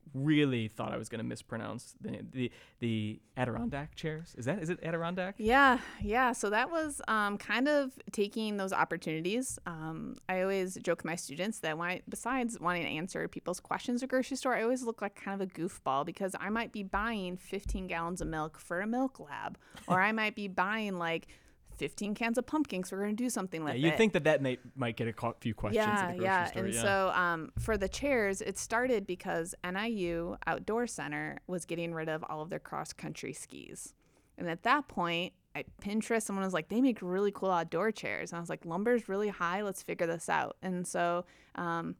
really thought I was going to mispronounce the, the the Adirondack chairs. Is that is it Adirondack? Yeah, yeah. So that was um, kind of taking those opportunities. Um, I always joke with my students that when I, besides wanting to answer people's questions at grocery store, I always look like kind of a goofball because I might be buying fifteen gallons of milk for a milk lab, or I might be buying like fifteen cans of pumpkins. We're going to do something with Yeah, it. you'd think that that may, might get a co- few questions yeah, at the grocery yeah. store. And yeah. so um, for the chairs, it started because N I U Outdoor Center was getting rid of all of their cross-country skis. And at that point, at Pinterest, someone was like, they make really cool outdoor chairs. And I was like, lumber's really high. Let's figure this out. And so um,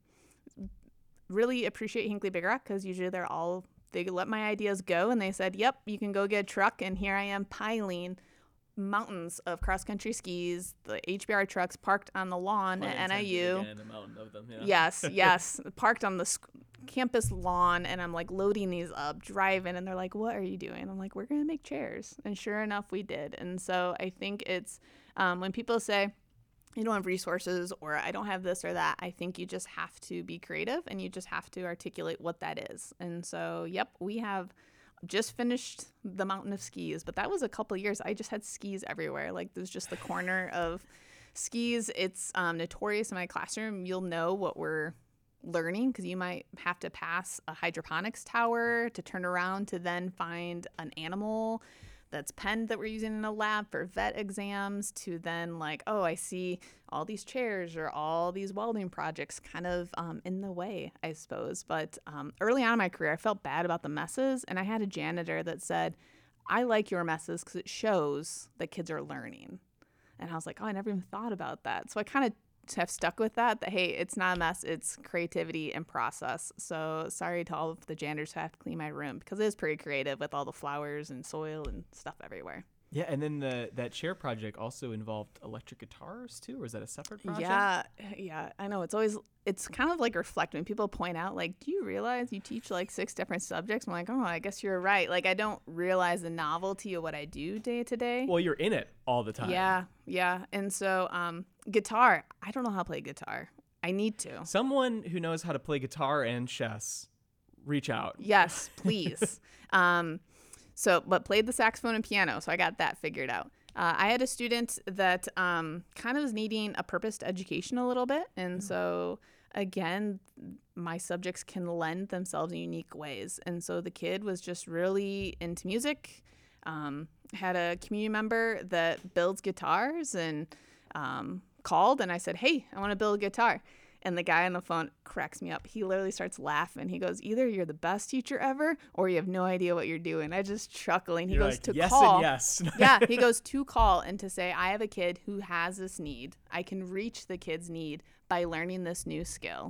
really appreciate Hinckley Big Rock because usually they're all, they let my ideas go. And they said, yep, you can go get a truck. And here I am piling mountains of cross-country skis, the H B R trucks parked on the lawn Pun at N I intended U. again, a mountain of them, yeah. Yes, yes, parked on the sc- campus lawn, and I'm like loading these up, driving, and they're like, "What are you doing?" I'm like, "We're gonna make chairs," and sure enough, we did. And so I think it's um, when people say, "You don't have resources," or "I don't have this or that," I think you just have to be creative, and you just have to articulate what that is. And so, yep, we have just finished the mountain of skis, but that was a couple years. I just had skis everywhere. Like there's just the corner of skis. It's um, notorious in my classroom. You'll know what we're learning because you might have to pass a hydroponics tower to turn around to then find an animal that's penned that we're using in a lab for vet exams to then like, oh, I see all these chairs or all these welding projects kind of um, in the way, I suppose. But um, early on in my career, I felt bad about the messes. And I had a janitor that said, I like your messes because it shows that kids are learning. And I was like, oh, I never even thought about that. So I kind of have stuck with that, that, hey, it's not a mess, it's creativity and process. So sorry to all of the janitors who have to clean my room because it is pretty creative with all the flowers and soil and stuff everywhere. Yeah, and then the that chair project also involved electric guitars too, or is that a separate project? Yeah, yeah, I know. It's always, it's kind of like reflecting. People point out, like, do you realize you teach like six different subjects? I'm like, oh, I guess you're right. Like, I don't realize the novelty of what I do day to day. Well, you're in it all the time. Yeah, yeah. And so, um, guitar, I don't know how to play guitar. I need to. Someone who knows how to play guitar and chess, reach out. Yes, please. um, so, but played the saxophone and piano, so I got that figured out. Uh, I had a student that um, kind of was needing a purposed education a little bit, and so again, my subjects can lend themselves in unique ways. And so the kid was just really into music. Um, had a community member that builds guitars and um, called, and I said, "Hey, I want to build a guitar." And the guy on the phone cracks me up. He literally starts laughing. He goes, either you're the best teacher ever or you have no idea what you're doing. I just chuckling. He You're goes like, to yes call. and yes. Yeah, he goes to call and to say, I have a kid who has this need. I can reach the kid's need by learning this new skill.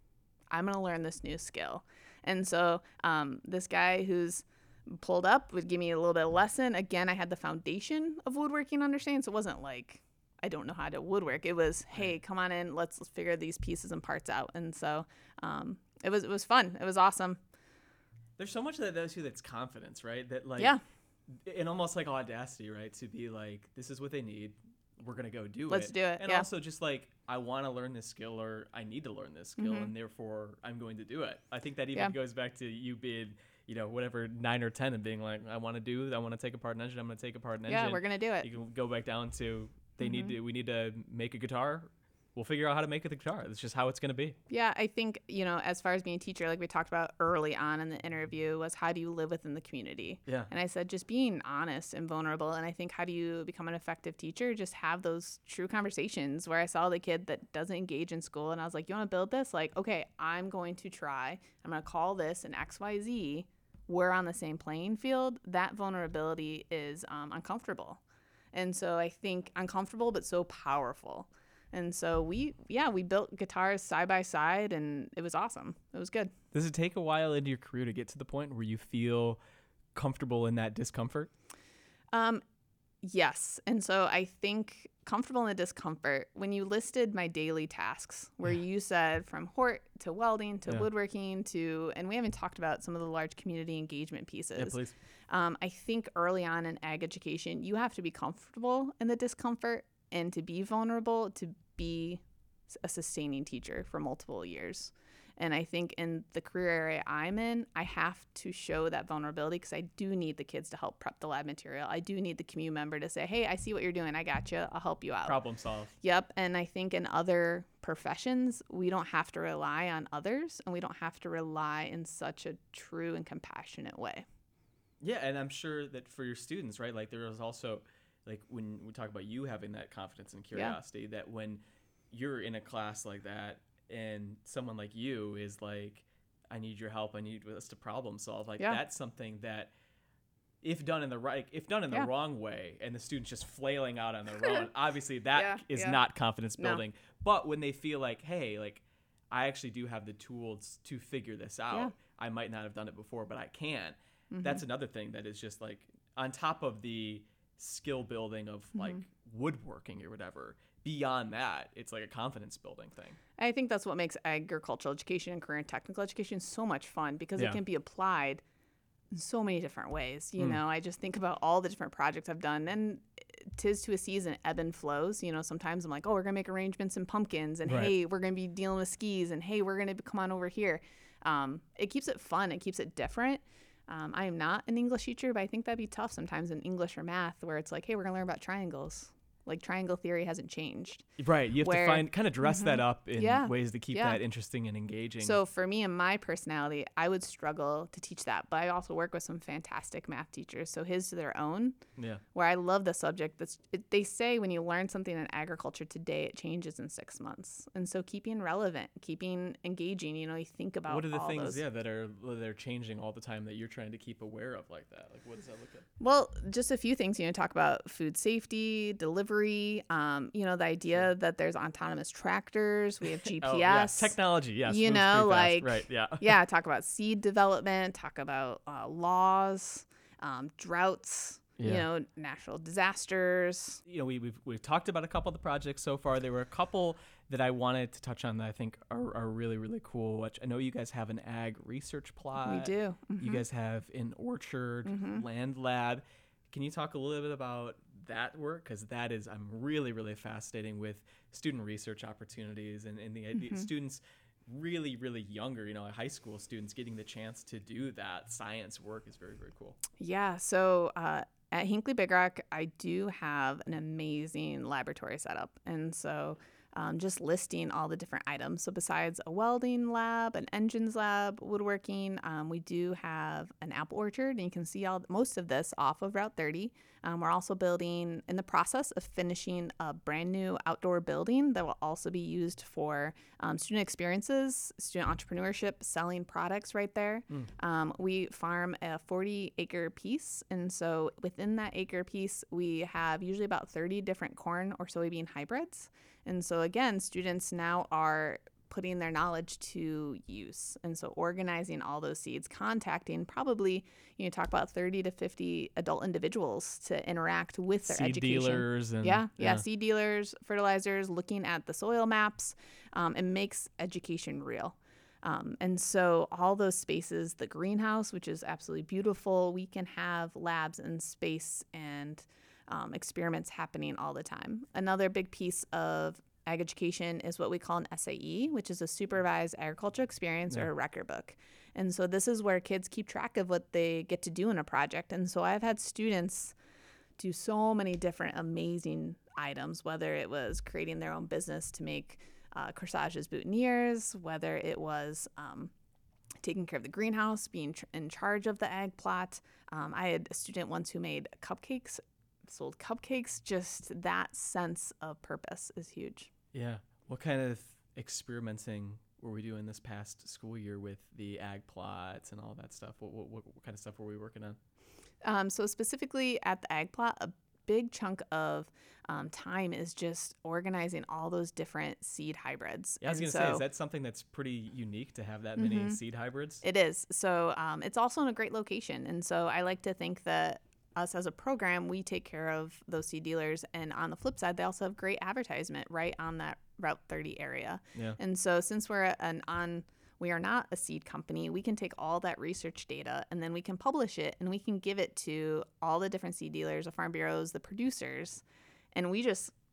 I'm going to learn this new skill. And so um, this guy who's pulled up would give me a little bit of lesson. Again, I had the foundation of woodworking understanding, so it wasn't like I don't know how to woodwork. It was, hey, come on in, let's, let's figure these pieces and parts out. And so um, it was it was fun. It was awesome. There's so much of that too that's confidence, right? That like, Yeah. and almost like audacity, right? To be like, this is what they need. We're gonna go do Let's it. do it, And yeah. also just like, I want to learn this skill, or I need to learn this skill, Mhm. and therefore I'm going to do it. I think that even Yeah. goes back to you being, you know, whatever nine or ten, and being like, I want to do, I want to take apart an engine. I'm gonna take apart an Yeah, engine. we're going to do it. You can go back down to they need Mhm. to. We need to make a guitar. We'll figure out how to make a guitar. That's just how it's gonna be. Yeah, I think, you know, as far as being a teacher, like we talked about early on in the interview, was how do you live within the community? Yeah. And I said, just being honest and vulnerable. And I think, how do you become an effective teacher? Just have those true conversations where I saw the kid that doesn't engage in school. And I was like, you want to build this? Like, okay, I'm going to try. I'm going to call this an X Y Z. We're on the same playing field. That vulnerability is um, uncomfortable. And so I think uncomfortable, but so powerful. And so we, yeah, we built guitars side by side, and it was awesome. It was good. Does it take a while into your career to get to the point where you feel comfortable in that discomfort? Um, yes. And so I think comfortable in the discomfort, when you listed my daily tasks, where Yeah. you said from hort to welding to Yeah. woodworking to, and we haven't talked about some of the large community engagement pieces. Yeah, please. Um, I think early on in ag education, you have to be comfortable in the discomfort and to be vulnerable to be a sustaining teacher for multiple years. And I think in the career area I'm in, I have to show that vulnerability because I do need the kids to help prep the lab material. I do need the community member to say, hey, I see what you're doing. I got you. I'll help you out. Problem solve. Yep. And I think in other professions, we don't have to rely on others, and we don't have to rely in such a true and compassionate way. Yeah, and I'm sure that for your students, right, like there is also, like when we talk about you having that confidence and curiosity, yeah. that when you're in a class like that and someone like you is like, I need your help, I need us to problem solve, like yeah. that's something that if done in the right, if done in the yeah. wrong way and the student's just flailing out on their own, obviously that yeah, is yeah. not confidence building. No. But when they feel like, hey, like I actually do have the tools to figure this out, yeah. I might not have done it before, but I can. Mm-hmm. That's another thing that is just like on top of the skill building of mm-hmm. like woodworking or whatever. Beyond that, it's like a confidence building thing. I think that's what makes agricultural education and career and technical education so much fun because yeah. it can be applied in so many different ways. You mm. know, I just think about all the different projects I've done, and tis to a season, ebb and flows. You know, sometimes I'm like, oh, we're gonna make arrangements in pumpkins, and right. hey, we're gonna be dealing with skis, and hey, we're gonna come on over here. Um, it keeps it fun. It keeps it different. Um, I am not an English teacher, but I think that'd be tough sometimes in English or math, where it's like, hey, we're gonna learn about triangles. Like triangle theory hasn't changed. Right. You have where, to find, kind of dress mm-hmm. that up in yeah. ways to keep yeah. that interesting and engaging. So for me and my personality, I would struggle to teach that. But I also work with some fantastic math teachers. So his to their own, yeah. where I love the subject. That's it, they say when you learn something in agriculture today, it changes in six months. And so keeping relevant, keeping engaging, you know, you think about what are the all things, those. yeah, that are that are changing all the time that you're trying to keep aware of like that? Like what does that look like? Well, just a few things, you know, talk about food safety, delivery, um, you know, the idea that there's autonomous tractors, we have G P S. Oh, yeah. Technology, yes. You know, like, right, yeah. yeah, talk about seed development, talk about uh, laws, um, droughts, yeah. you know, natural disasters. You know, we, we've, we've talked about a couple of the projects so far. There were a couple that I wanted to touch on that I think are, are really, really cool. Which I know you guys have an ag research plot. We do. Mm-hmm. You guys have an orchard, mm-hmm. land lab. Can you talk a little bit about that work? Because that is, I'm really, really fascinating with student research opportunities and, and the idea mm-hmm. students really, really younger, you know, high school students getting the chance to do that science work is very, very cool. Yeah. So uh, at Hinckley Big Rock, I do have an amazing laboratory setup. And so Um, just listing all the different items. So besides a welding lab, an engines lab, woodworking, um, we do have an apple orchard, and you can see all most of this off of Route thirty. Um, we're also building, in the process of finishing a brand new outdoor building that will also be used for um, student experiences, student entrepreneurship, selling products right there. Mm. Um, we farm a forty acre piece, and so within that acre piece, we have usually about thirty different corn or soybean hybrids. And so again, students now are putting their knowledge to use. And so organizing all those seeds, contacting probably, you know, talk about thirty to fifty adult individuals to interact with their seed education. dealers. And, yeah, yeah, yeah, seed dealers, fertilizers, looking at the soil maps. Um, it makes education real. Um, and so all those spaces, the greenhouse, which is absolutely beautiful, we can have labs in space and Um, experiments happening all the time. Another big piece of ag education is what we call an S A E, which is a supervised agriculture experience, yeah. or a record book. And so this is where kids keep track of what they get to do in a project. And so I've had students do so many different amazing items, whether it was creating their own business to make uh, corsages, boutonnieres, whether it was um, taking care of the greenhouse, being tr- in charge of the ag plot. Um, I had a student once who made cupcakes, sold cupcakes. Just that sense of purpose is huge. Yeah. What kind of experimenting were we doing this past school year with the ag plots and all that stuff? What, what, what kind of stuff were we working on? Um, so specifically at the ag plot, a big chunk of um, time is just organizing all those different seed hybrids. Yeah, I was going to so, say, is that something that's pretty unique to have that many mm-hmm. seed hybrids? It is. So um, it's also in a great location. And so I like to think that us as a program, we take care of those seed dealers. And on the flip side, they also have great advertisement right on that Route thirty area. Yeah. And so since we're an on, we are not a seed company, we can take all that research data and then we can publish it and we can give it to all the different seed dealers, the farm bureaus, the producers. And we just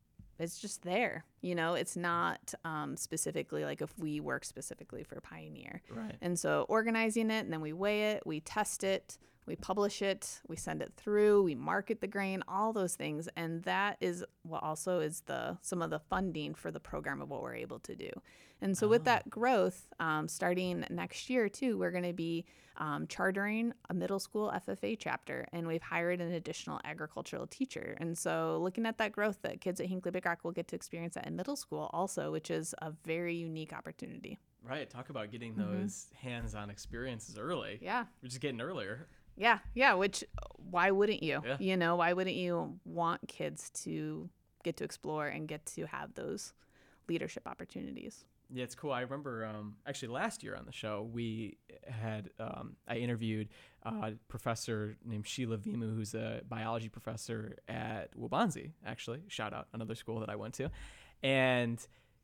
it's just there. You know, it's not um, specifically like if we work specifically for Pioneer. Right. And so organizing it, and then we weigh it, we test it, we publish it, we send it through, we market the grain, all those things. And that is what also is the some of the funding for the program of what we're able to do. And so Oh. with that growth, um, starting next year too, we're going to be um, chartering a middle school F F A chapter, and we've hired an additional agricultural teacher. And so looking at that growth that kids at Hinkley Big Rock will get to experience that in middle school also, which is a very unique opportunity. Right. Talk about getting Mhm. those hands-on experiences early. Yeah. We're just getting earlier. Yeah, yeah, which why wouldn't you? Yeah. You know, why wouldn't you want kids to get to explore and get to have those leadership opportunities? Yeah, it's cool. I remember um, actually last year on the show, we had, um, I interviewed a professor named Sheila Vimu, who's a biology professor at Waubonsie, actually. Shout out, another school that I went to. And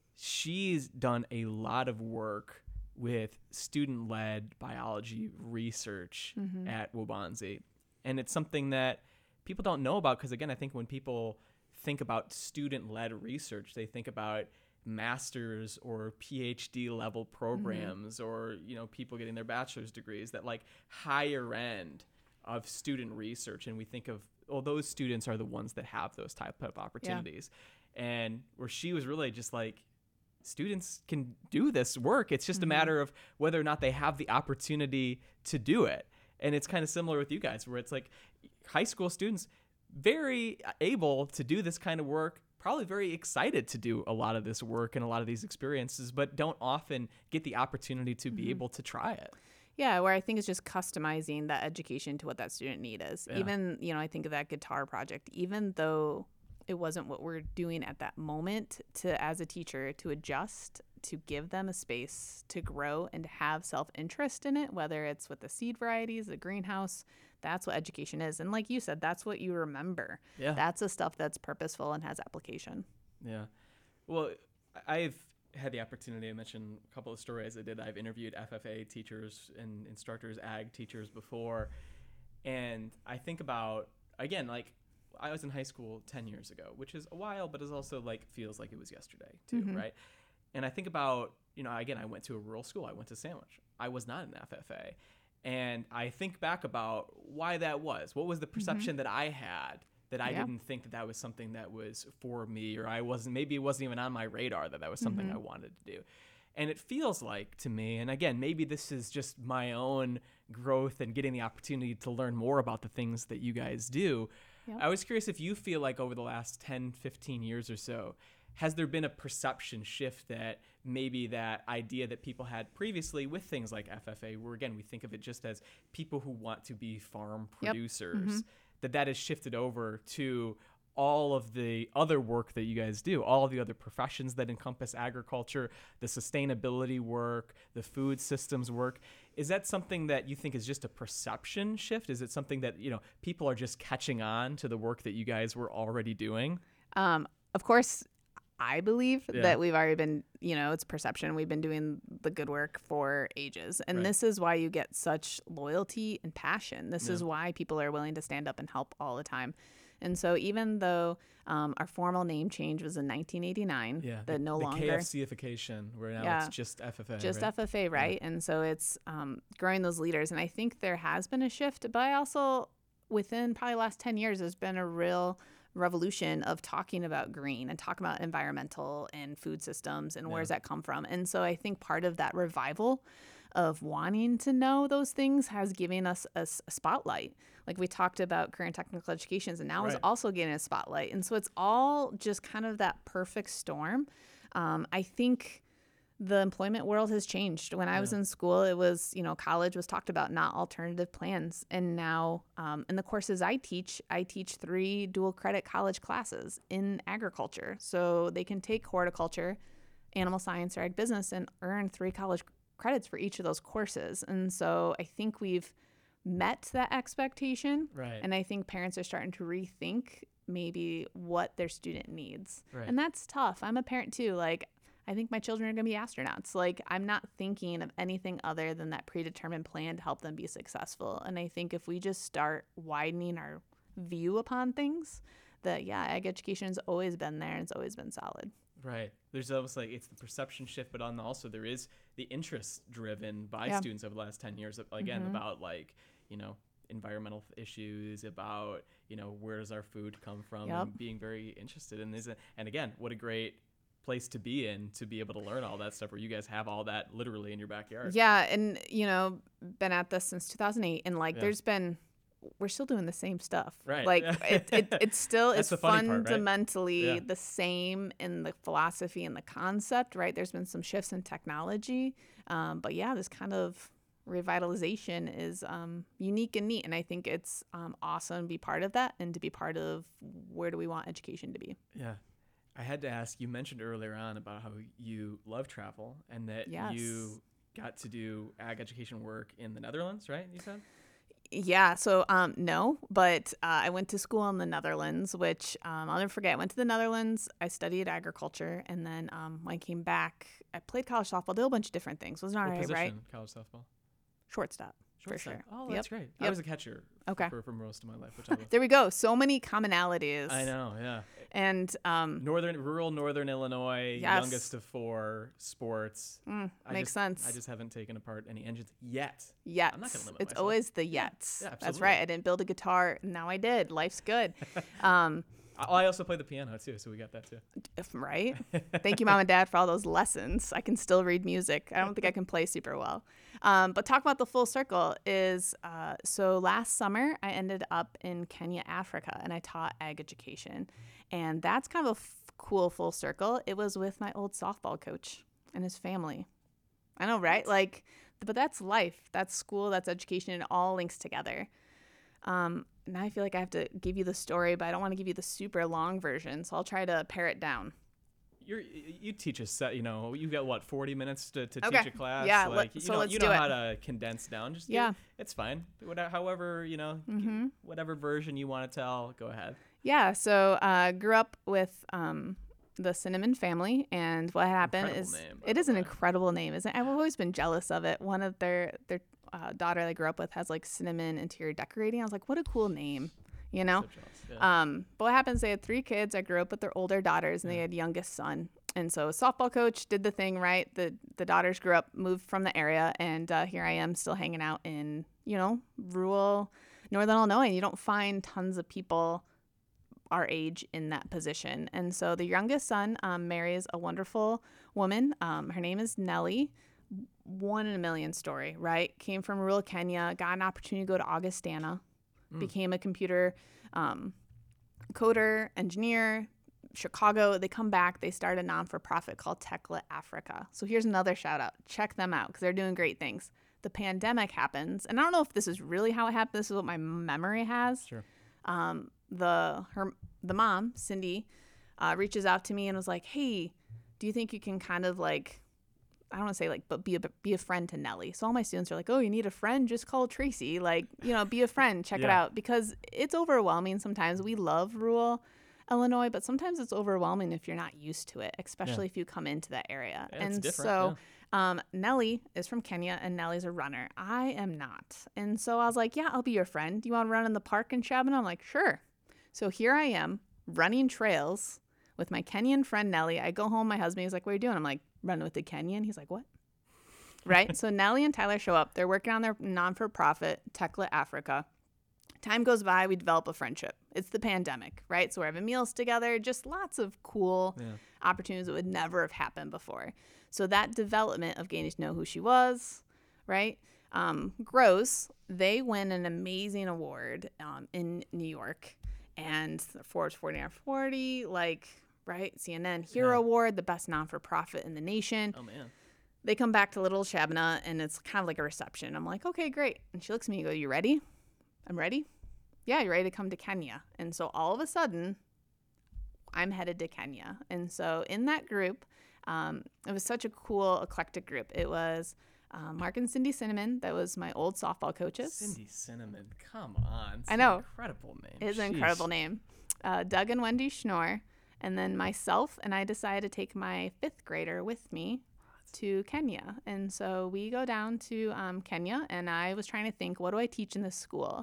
she's done a lot of work with student-led biology research Mhm. at Waubonsie. And it's something that people don't know about because, again, I think when people think about student-led research, they think about master's or PhD level programs or, you know, people getting their bachelor's degrees, that like higher end of student research. And we think of, well, those students are the ones that have those type of opportunities. And where she was really just like, students can do this work. It's just Mhm. a matter of whether or not they have the opportunity to do it. And it's kind of similar with you guys, where it's like high school students, very able to do this kind of work, probably very excited to do a lot of this work and a lot of these experiences, but don't often get the opportunity to be Mhm. able to try it. Yeah, where I think it's just customizing that education to what that student need is. Yeah. Even, you know, I think of that guitar project, even though it wasn't what we're doing at that moment, to as a teacher to adjust, to give them a space to grow and to have self-interest in it, whether it's with the seed varieties, the greenhouse, that's what education is. And like you said, that's what you remember. Yeah. That's the stuff that's purposeful and has application. Yeah. Well, I've had the opportunity, I mentioned a couple of stories I did. I've interviewed F F A teachers and instructors, ag teachers before. And I think about, again, like I was in high school ten years ago, which is a while, but is also like feels like it was yesterday too, Mhm. right? And I think about, you know, again, I went to a rural school. I went to Sandwich. I was not an F F A. And I think back about why that was. What was the perception that I had that I Yeah. didn't think that that was something that was for me, or I wasn't, maybe it wasn't even on my radar that that was something Mhm. I wanted to do. And it feels like to me, and again, maybe this is just my own growth and getting the opportunity to learn more about the things that you guys do. Yep. I was curious if you feel like over the last ten, fifteen years or so, has there been a perception shift that maybe that idea that people had previously with things like F F A, where again, we think of it just as people who want to be farm Yep. producers, Mhm. that that has shifted over to all of the other work that you guys do, all of the other professions that encompass agriculture, the sustainability work, the food systems work. Is that something that you think is just a perception shift? Is it something that, you know, people are just catching on to the work that you guys were already doing? Um, of course, I believe Yeah. that we've already been, you know, it's perception. We've been doing the good work for ages. And Right. this is why you get such loyalty and passion. This is Yeah. why people are willing to stand up and help all the time. And so even though um, our formal name change was in nineteen eighty-nine, Yeah, that no the longer K F C-ification, where now Yeah. it's just F F A. just right? F F A, right? And so it's um, growing those leaders. And I think there has been a shift, but I also, within probably the last ten years, there's been a real revolution of talking about green and talking about environmental and food systems and where Yeah. does that come from. And so I think part of that revival of wanting to know those things has given us a, s- a spotlight. Like we talked about career and technical educations, and now Right. it's also getting a spotlight. And so it's all just kind of that perfect storm. Um, I think the employment world has changed. When I was Yeah. in school, it was, you know, college was talked about, not alternative plans. And now um, in the courses I teach, I teach three dual credit college classes in agriculture. So they can take horticulture, animal science, or ag business and earn three college credits for each of those courses. And so I think we've met that expectation. Right. And I think parents are starting to rethink maybe what their student needs. Right. And that's tough. I'm a parent too. Like, I think my children are going to be astronauts. Like, I'm not thinking of anything other than that predetermined plan to help them be successful. And I think if we just start widening our view upon things, that, yeah, ag education has always been there and it's always been solid. Right. There's almost like it's the perception shift, but on also there is the interest driven by Yeah. students over the last ten years, again, Mhm. about like, you know, environmental issues, about, you know, where does our food come from, Yep. and being very interested in this. And again, what a great place to be in to be able to learn all that stuff where you guys have all that literally in your backyard. Yeah, and you know, been at this since two thousand eight, and like, Yeah. there's been, we're still doing the same stuff. Right. Like it, it, it still That's is the funny part, right? fundamentally Yeah. the same in the philosophy and the concept, right? There's been some shifts in technology, um, but yeah, this kind of revitalization is um, unique and neat, and I think it's um, awesome to be part of that and to be part of where do we want education to be. Yeah. I had to ask, you mentioned earlier on about how you love travel and that Yes. you got to do ag education work in the Netherlands, right? You said? Yeah, so um, no, but uh, I went to school in the Netherlands, which um, I'll never forget. I went to the Netherlands, I studied agriculture, and then um, when I came back, I played college softball, did a bunch of different things. Was an What R A, position? right? College softball? Shortstop, for Shortstop. sure. Oh, Yep. that's great. I Yep. was a catcher Okay. for, for most of my life, which I love. There we go. So many commonalities. I know, yeah. And um, Northern, rural Northern Illinois, Yes. youngest of four, sports. mm, I makes just- sense. I just haven't taken apart any engines yet. Yets. I'm not gonna limit It's myself. always the yets. Yeah, That's absolutely. right. I didn't build a guitar. Now I did. Life's good. Um, I, I also play the piano too, so we got that too. if- right? Thank you, Mom and Dad, for all those lessons. I can still read music. I don't think I can play super well. Um, but talk about the full circle is uh, so last summer I ended up in Kenya, Africa, and I taught ag education. And that's kind of a f- cool full circle. It was with my old softball coach and his family. I know, right? Like, but that's life. That's school. That's education. It all links together. Um, now I feel like I have to give you the story, but I don't want to give you the super long version. So I'll try to pare it down. You're, you teach a set, you know, you've got what, forty minutes to, to Okay. teach a class? Yeah, like, let- you so know, let's you do know it. how to condense down. Just Yeah. give- it's fine. Whatever, however, you know, Mm-hmm. whatever version you want to tell, go ahead. Yeah. So I uh, grew up with um, the Cinnamon family. And what happened Incredible is name, by it the is an way. incredible name, isn't it? I've always been jealous of it. One of their, their uh, daughter they grew up with has like cinnamon interior decorating. I was like, what a cool name, you know? So jealous, yeah. Um, but what happens, they had three kids. I grew up with their older daughters and they Yeah. had youngest son. And so a softball coach did the thing right. The the daughters grew up, moved from the area, and uh, here I am still hanging out in, you know, rural Northern Illinois. And you don't find tons of people our age in that position. And so the youngest son um, marries a wonderful woman. Um, her name is Nellie. One in a million story, right? Came from rural Kenya, got an opportunity to go to Augustana, Mm. became a computer um, coder, engineer, Chicago. They come back, they start a non-for-profit called Tekla Africa. So here's another shout out. Check them out because they're doing great things. The pandemic happens, and I don't know if this is really how it happened. This is what my memory has. Sure. Um, the her the mom, Cindy, uh, reaches out to me and was like, "Hey, do you think you can kind of like, I don't want to say like, but be a be a friend to Nellie?" So all my students are like, "Oh, you need a friend? Just call Tracy. Like, you know, be a friend. Check it Yeah. out," because it's overwhelming sometimes. We love rural Illinois, but sometimes it's overwhelming if you're not used to it, especially if you come into that area. Yeah, it's and different, so. Um, Nellie is from Kenya and Nellie's a runner. I am not. And so I was like, yeah, I'll be your friend. Do you want to run in the park in Shabana? I'm like, sure. So here I am running trails with my Kenyan friend Nellie. I go home, my husband, he's like, what are you doing? I'm like, running with the Kenyan. He's like, what? Right? So Nellie and Tyler show up. They're working on their non-for-profit, Tekla Africa. Time goes by, we develop a friendship. It's the pandemic, right? So we're having meals together, just lots of cool Yeah. opportunities that would never have happened before. So that development of getting to know who she was, right, um, grows. They win an amazing award um, in New York, and Forbes forty under forty, like, right, C N N Hero Yeah. Award, the best non-for-profit in the nation. Oh man. They come back to Little Shabana, and it's kind of like a reception. I'm like, okay, great. And she looks at me and goes, you ready? I'm ready. Yeah, you're ready to come to Kenya. And so all of a sudden, I'm headed to Kenya. And so in that group, um, it was such a cool, eclectic group. It was um, Mark and Cindy Cinnamon. That was my old softball coaches. Cindy Cinnamon, come on. It's I know. An incredible name. It's an Sheesh. incredible name. Uh, Doug and Wendy Schnorr. And then myself, and I decided to take my fifth grader with me to Kenya. And so we go down to um, Kenya, and I was trying to think, what do I teach in this school?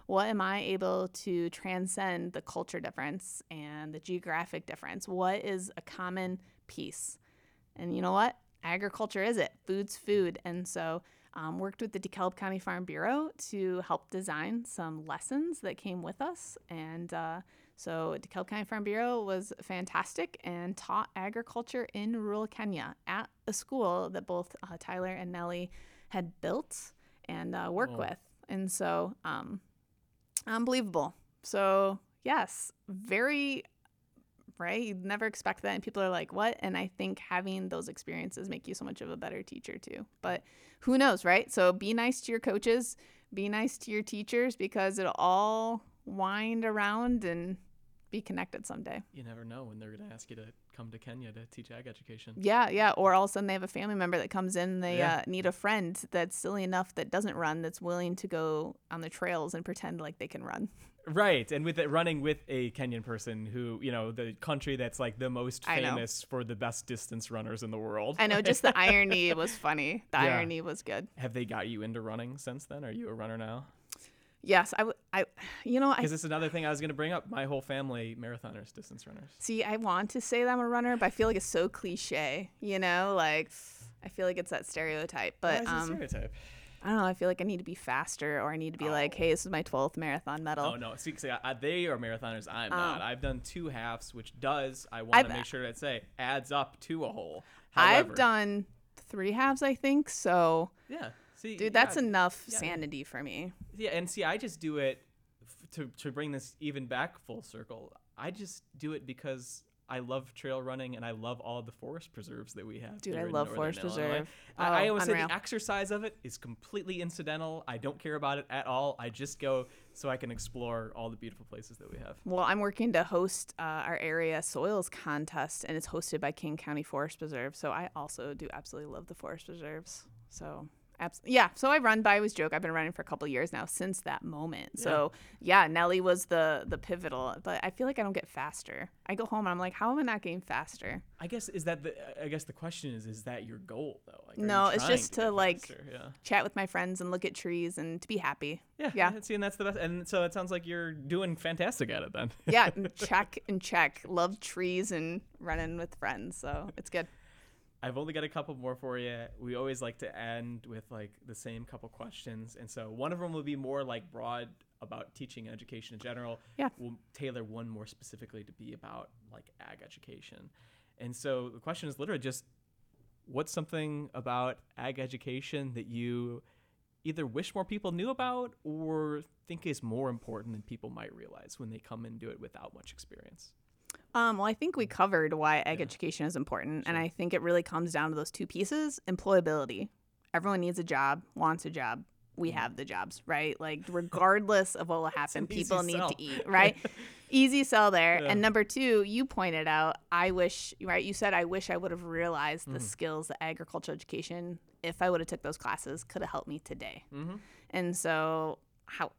What am I able to transcend the culture difference and the geographic difference? What is a common piece? And you know what? Agriculture is it. Food's food. And so um, worked with the DeKalb County Farm Bureau to help design some lessons that came with us. And uh, so DeKalb County Farm Bureau was fantastic and taught agriculture in rural Kenya at a school that both uh, Tyler and Nellie had built and uh, worked Oh. with. And so um, unbelievable. So yes, very, right? You'd never expect that. And people are like, what? And I think having those experiences make you so much of a better teacher too. But who knows, right? So be nice to your coaches, be nice to your teachers, because it'll all wind around and be connected someday. You never know when they're going to ask you to come to Kenya to teach ag education. Yeah, yeah. Or all of a sudden they have a family member that comes in and they Yeah. uh, need a friend that's silly enough that doesn't run, that's willing to go on the trails and pretend like they can run. Right, and with it running with a Kenyan person who, you know, the country that's like the most I know. famous for the best distance runners in the world. I know, just the irony was funny. The Yeah. irony was good. Have they got you into running since then? Are you a runner now? Yes, I, w- I you know, I Because it's another thing I was going to bring up. My whole family, marathoners, distance runners. see, I want to say that I'm a runner, but I feel like it's so cliche, you know, like I feel like it's that stereotype. But Why is it a um, stereotype? I don't know. I feel like I need to be faster, or I need to be like, Oh. hey, this is my twelfth marathon medal. Oh, no. See, see I, they are marathoners. I'm Oh. not. I've done two halves, which does, I want I've- to make sure to say, adds up to a whole. However, I've done three halves, I think. So, Yeah. See, dude, that's yeah, enough yeah. sanity for me. Yeah, and see, I just do it f- to to bring this even back full circle. I just do it because I love trail running and I love all of the forest preserves that we have. Dude, here I in love Northern Forest Illinois. Preserve. I, I Oh, always say unreal. the exercise of it is completely incidental. I don't care about it at all. I just go so I can explore all the beautiful places that we have. Well, I'm working to host uh, our area soils contest, and it's hosted by King County Forest Preserve. So I also do absolutely love the forest preserves. So, abs- yeah. So I run, but I always joke I've been running for a couple of years now since that moment. So yeah, Nellie was the the pivotal, but I feel like I don't get faster. I go home and I'm like, how am I not getting faster? I guess is that the I guess the question is is that your goal though? Like, are you No, it's trying just to, to, get like, faster? yeah. Chat with my friends and look at trees and to be happy. Yeah, Yeah. See, and that's the best. And so it sounds like you're doing fantastic at it then. Yeah, and check and check. Love trees and running with friends. So it's good. I've only got a couple more for you. We always like to end with like the same couple questions, and so one of them will be more like broad about teaching and education in general. Yeah. We'll tailor one more specifically to be about like ag education. And so the question is literally just, what's something about ag education that you either wish more people knew about or think is more important than people might realize when they come and do it without much experience? Um, well, I think we covered why ag Yeah. education is important. And Sure. I think it really comes down to those two pieces. Employability. Everyone needs a job, wants a job. We have the jobs, right? Like, regardless of what will happen, an easy people need sell. to eat, right? Easy sell there. Yeah. And number two, you pointed out, I wish, right? You said, I wish I would have realized the Mhm. skills that agricultural education, if I would have took those classes, could have helped me today. Mm-hmm. And so, how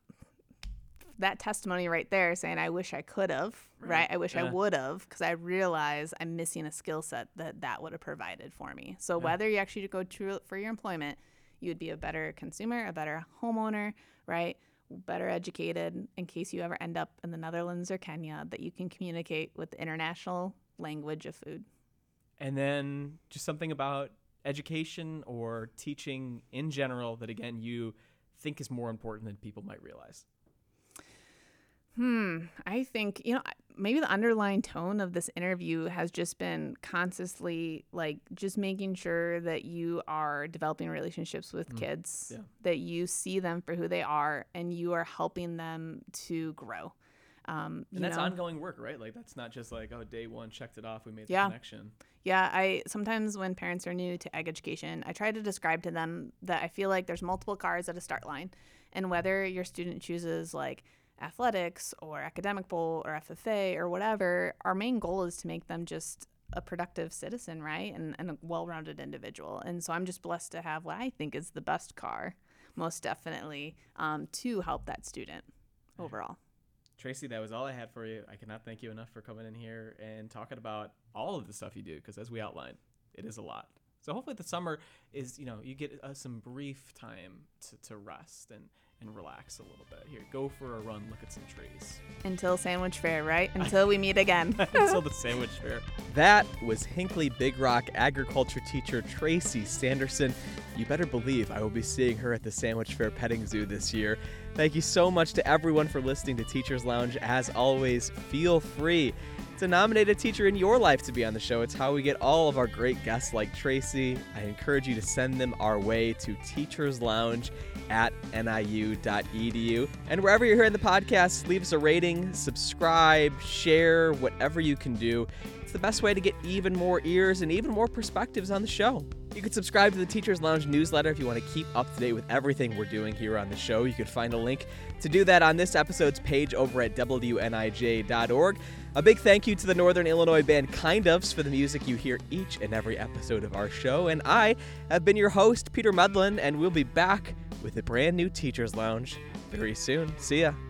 that testimony right there saying, I wish I could have, right. Right. I wish I Yeah. would have, because I realize I'm missing a skill set that that would have provided for me. So, Yeah. whether you actually go to for your employment, you would be a better consumer, a better homeowner, right? Better educated in case you ever end up in the Netherlands or Kenya, that you can communicate with the international language of food. And then just something about education or teaching in general that, again, you think is more important than people might realize. Hmm. I think, you know, maybe the underlying tone of this interview has just been consistently like just making sure that you are developing relationships with Mm. kids, Yeah. that you see them for who they are, and you are helping them to grow. Um, you And that's know? ongoing work, right? Like, that's not just like, oh, day one, checked it off, we made the Yeah. connection. Yeah, I sometimes when parents are new to ag education, I try to describe to them that I feel like there's multiple cars at a start line, and whether your student chooses like athletics or academic bowl or F F A or whatever, our main goal is to make them just a productive citizen, right? And, and a well-rounded individual. And so I'm just blessed to have what I think is the best car, most definitely, um, to help that student overall. Tracy, that was all I had for you. I cannot thank you enough for coming in here and talking about all of the stuff you do, because as we outlined, it is a lot. So hopefully the summer is, you know, you get uh, some brief time to, to rest and, and relax a little bit. Here, go for a run, look at some trees. Until Sandwich Fair, right? Until we meet again. Until the sandwich fair. That was Hinckley Big Rock agriculture teacher Tracy Sanderson. You better believe I will be seeing her at the Sandwich Fair Petting Zoo this year. Thank you so much to everyone for listening to Teachers Lounge. As always, feel free to nominate a teacher in your life to be on the show. It's how we get all of our great guests like Tracy. I encourage you to send them our way to teacherslounge at N I U dot E D U. And wherever you're hearing the podcast, leave us a rating, subscribe, share, whatever you can do. It's the best way to get even more ears and even more perspectives on the show. You can subscribe to the Teachers Lounge newsletter if you want to keep up to date with everything we're doing here on the show. You can find a link to do that on this episode's page over at W N I J dot org. A big thank you to the Northern Illinois band Kind Ofs for the music you hear each and every episode of our show. And I have been your host, Peter Medlin, and we'll be back with a brand new Teachers Lounge very soon. See ya.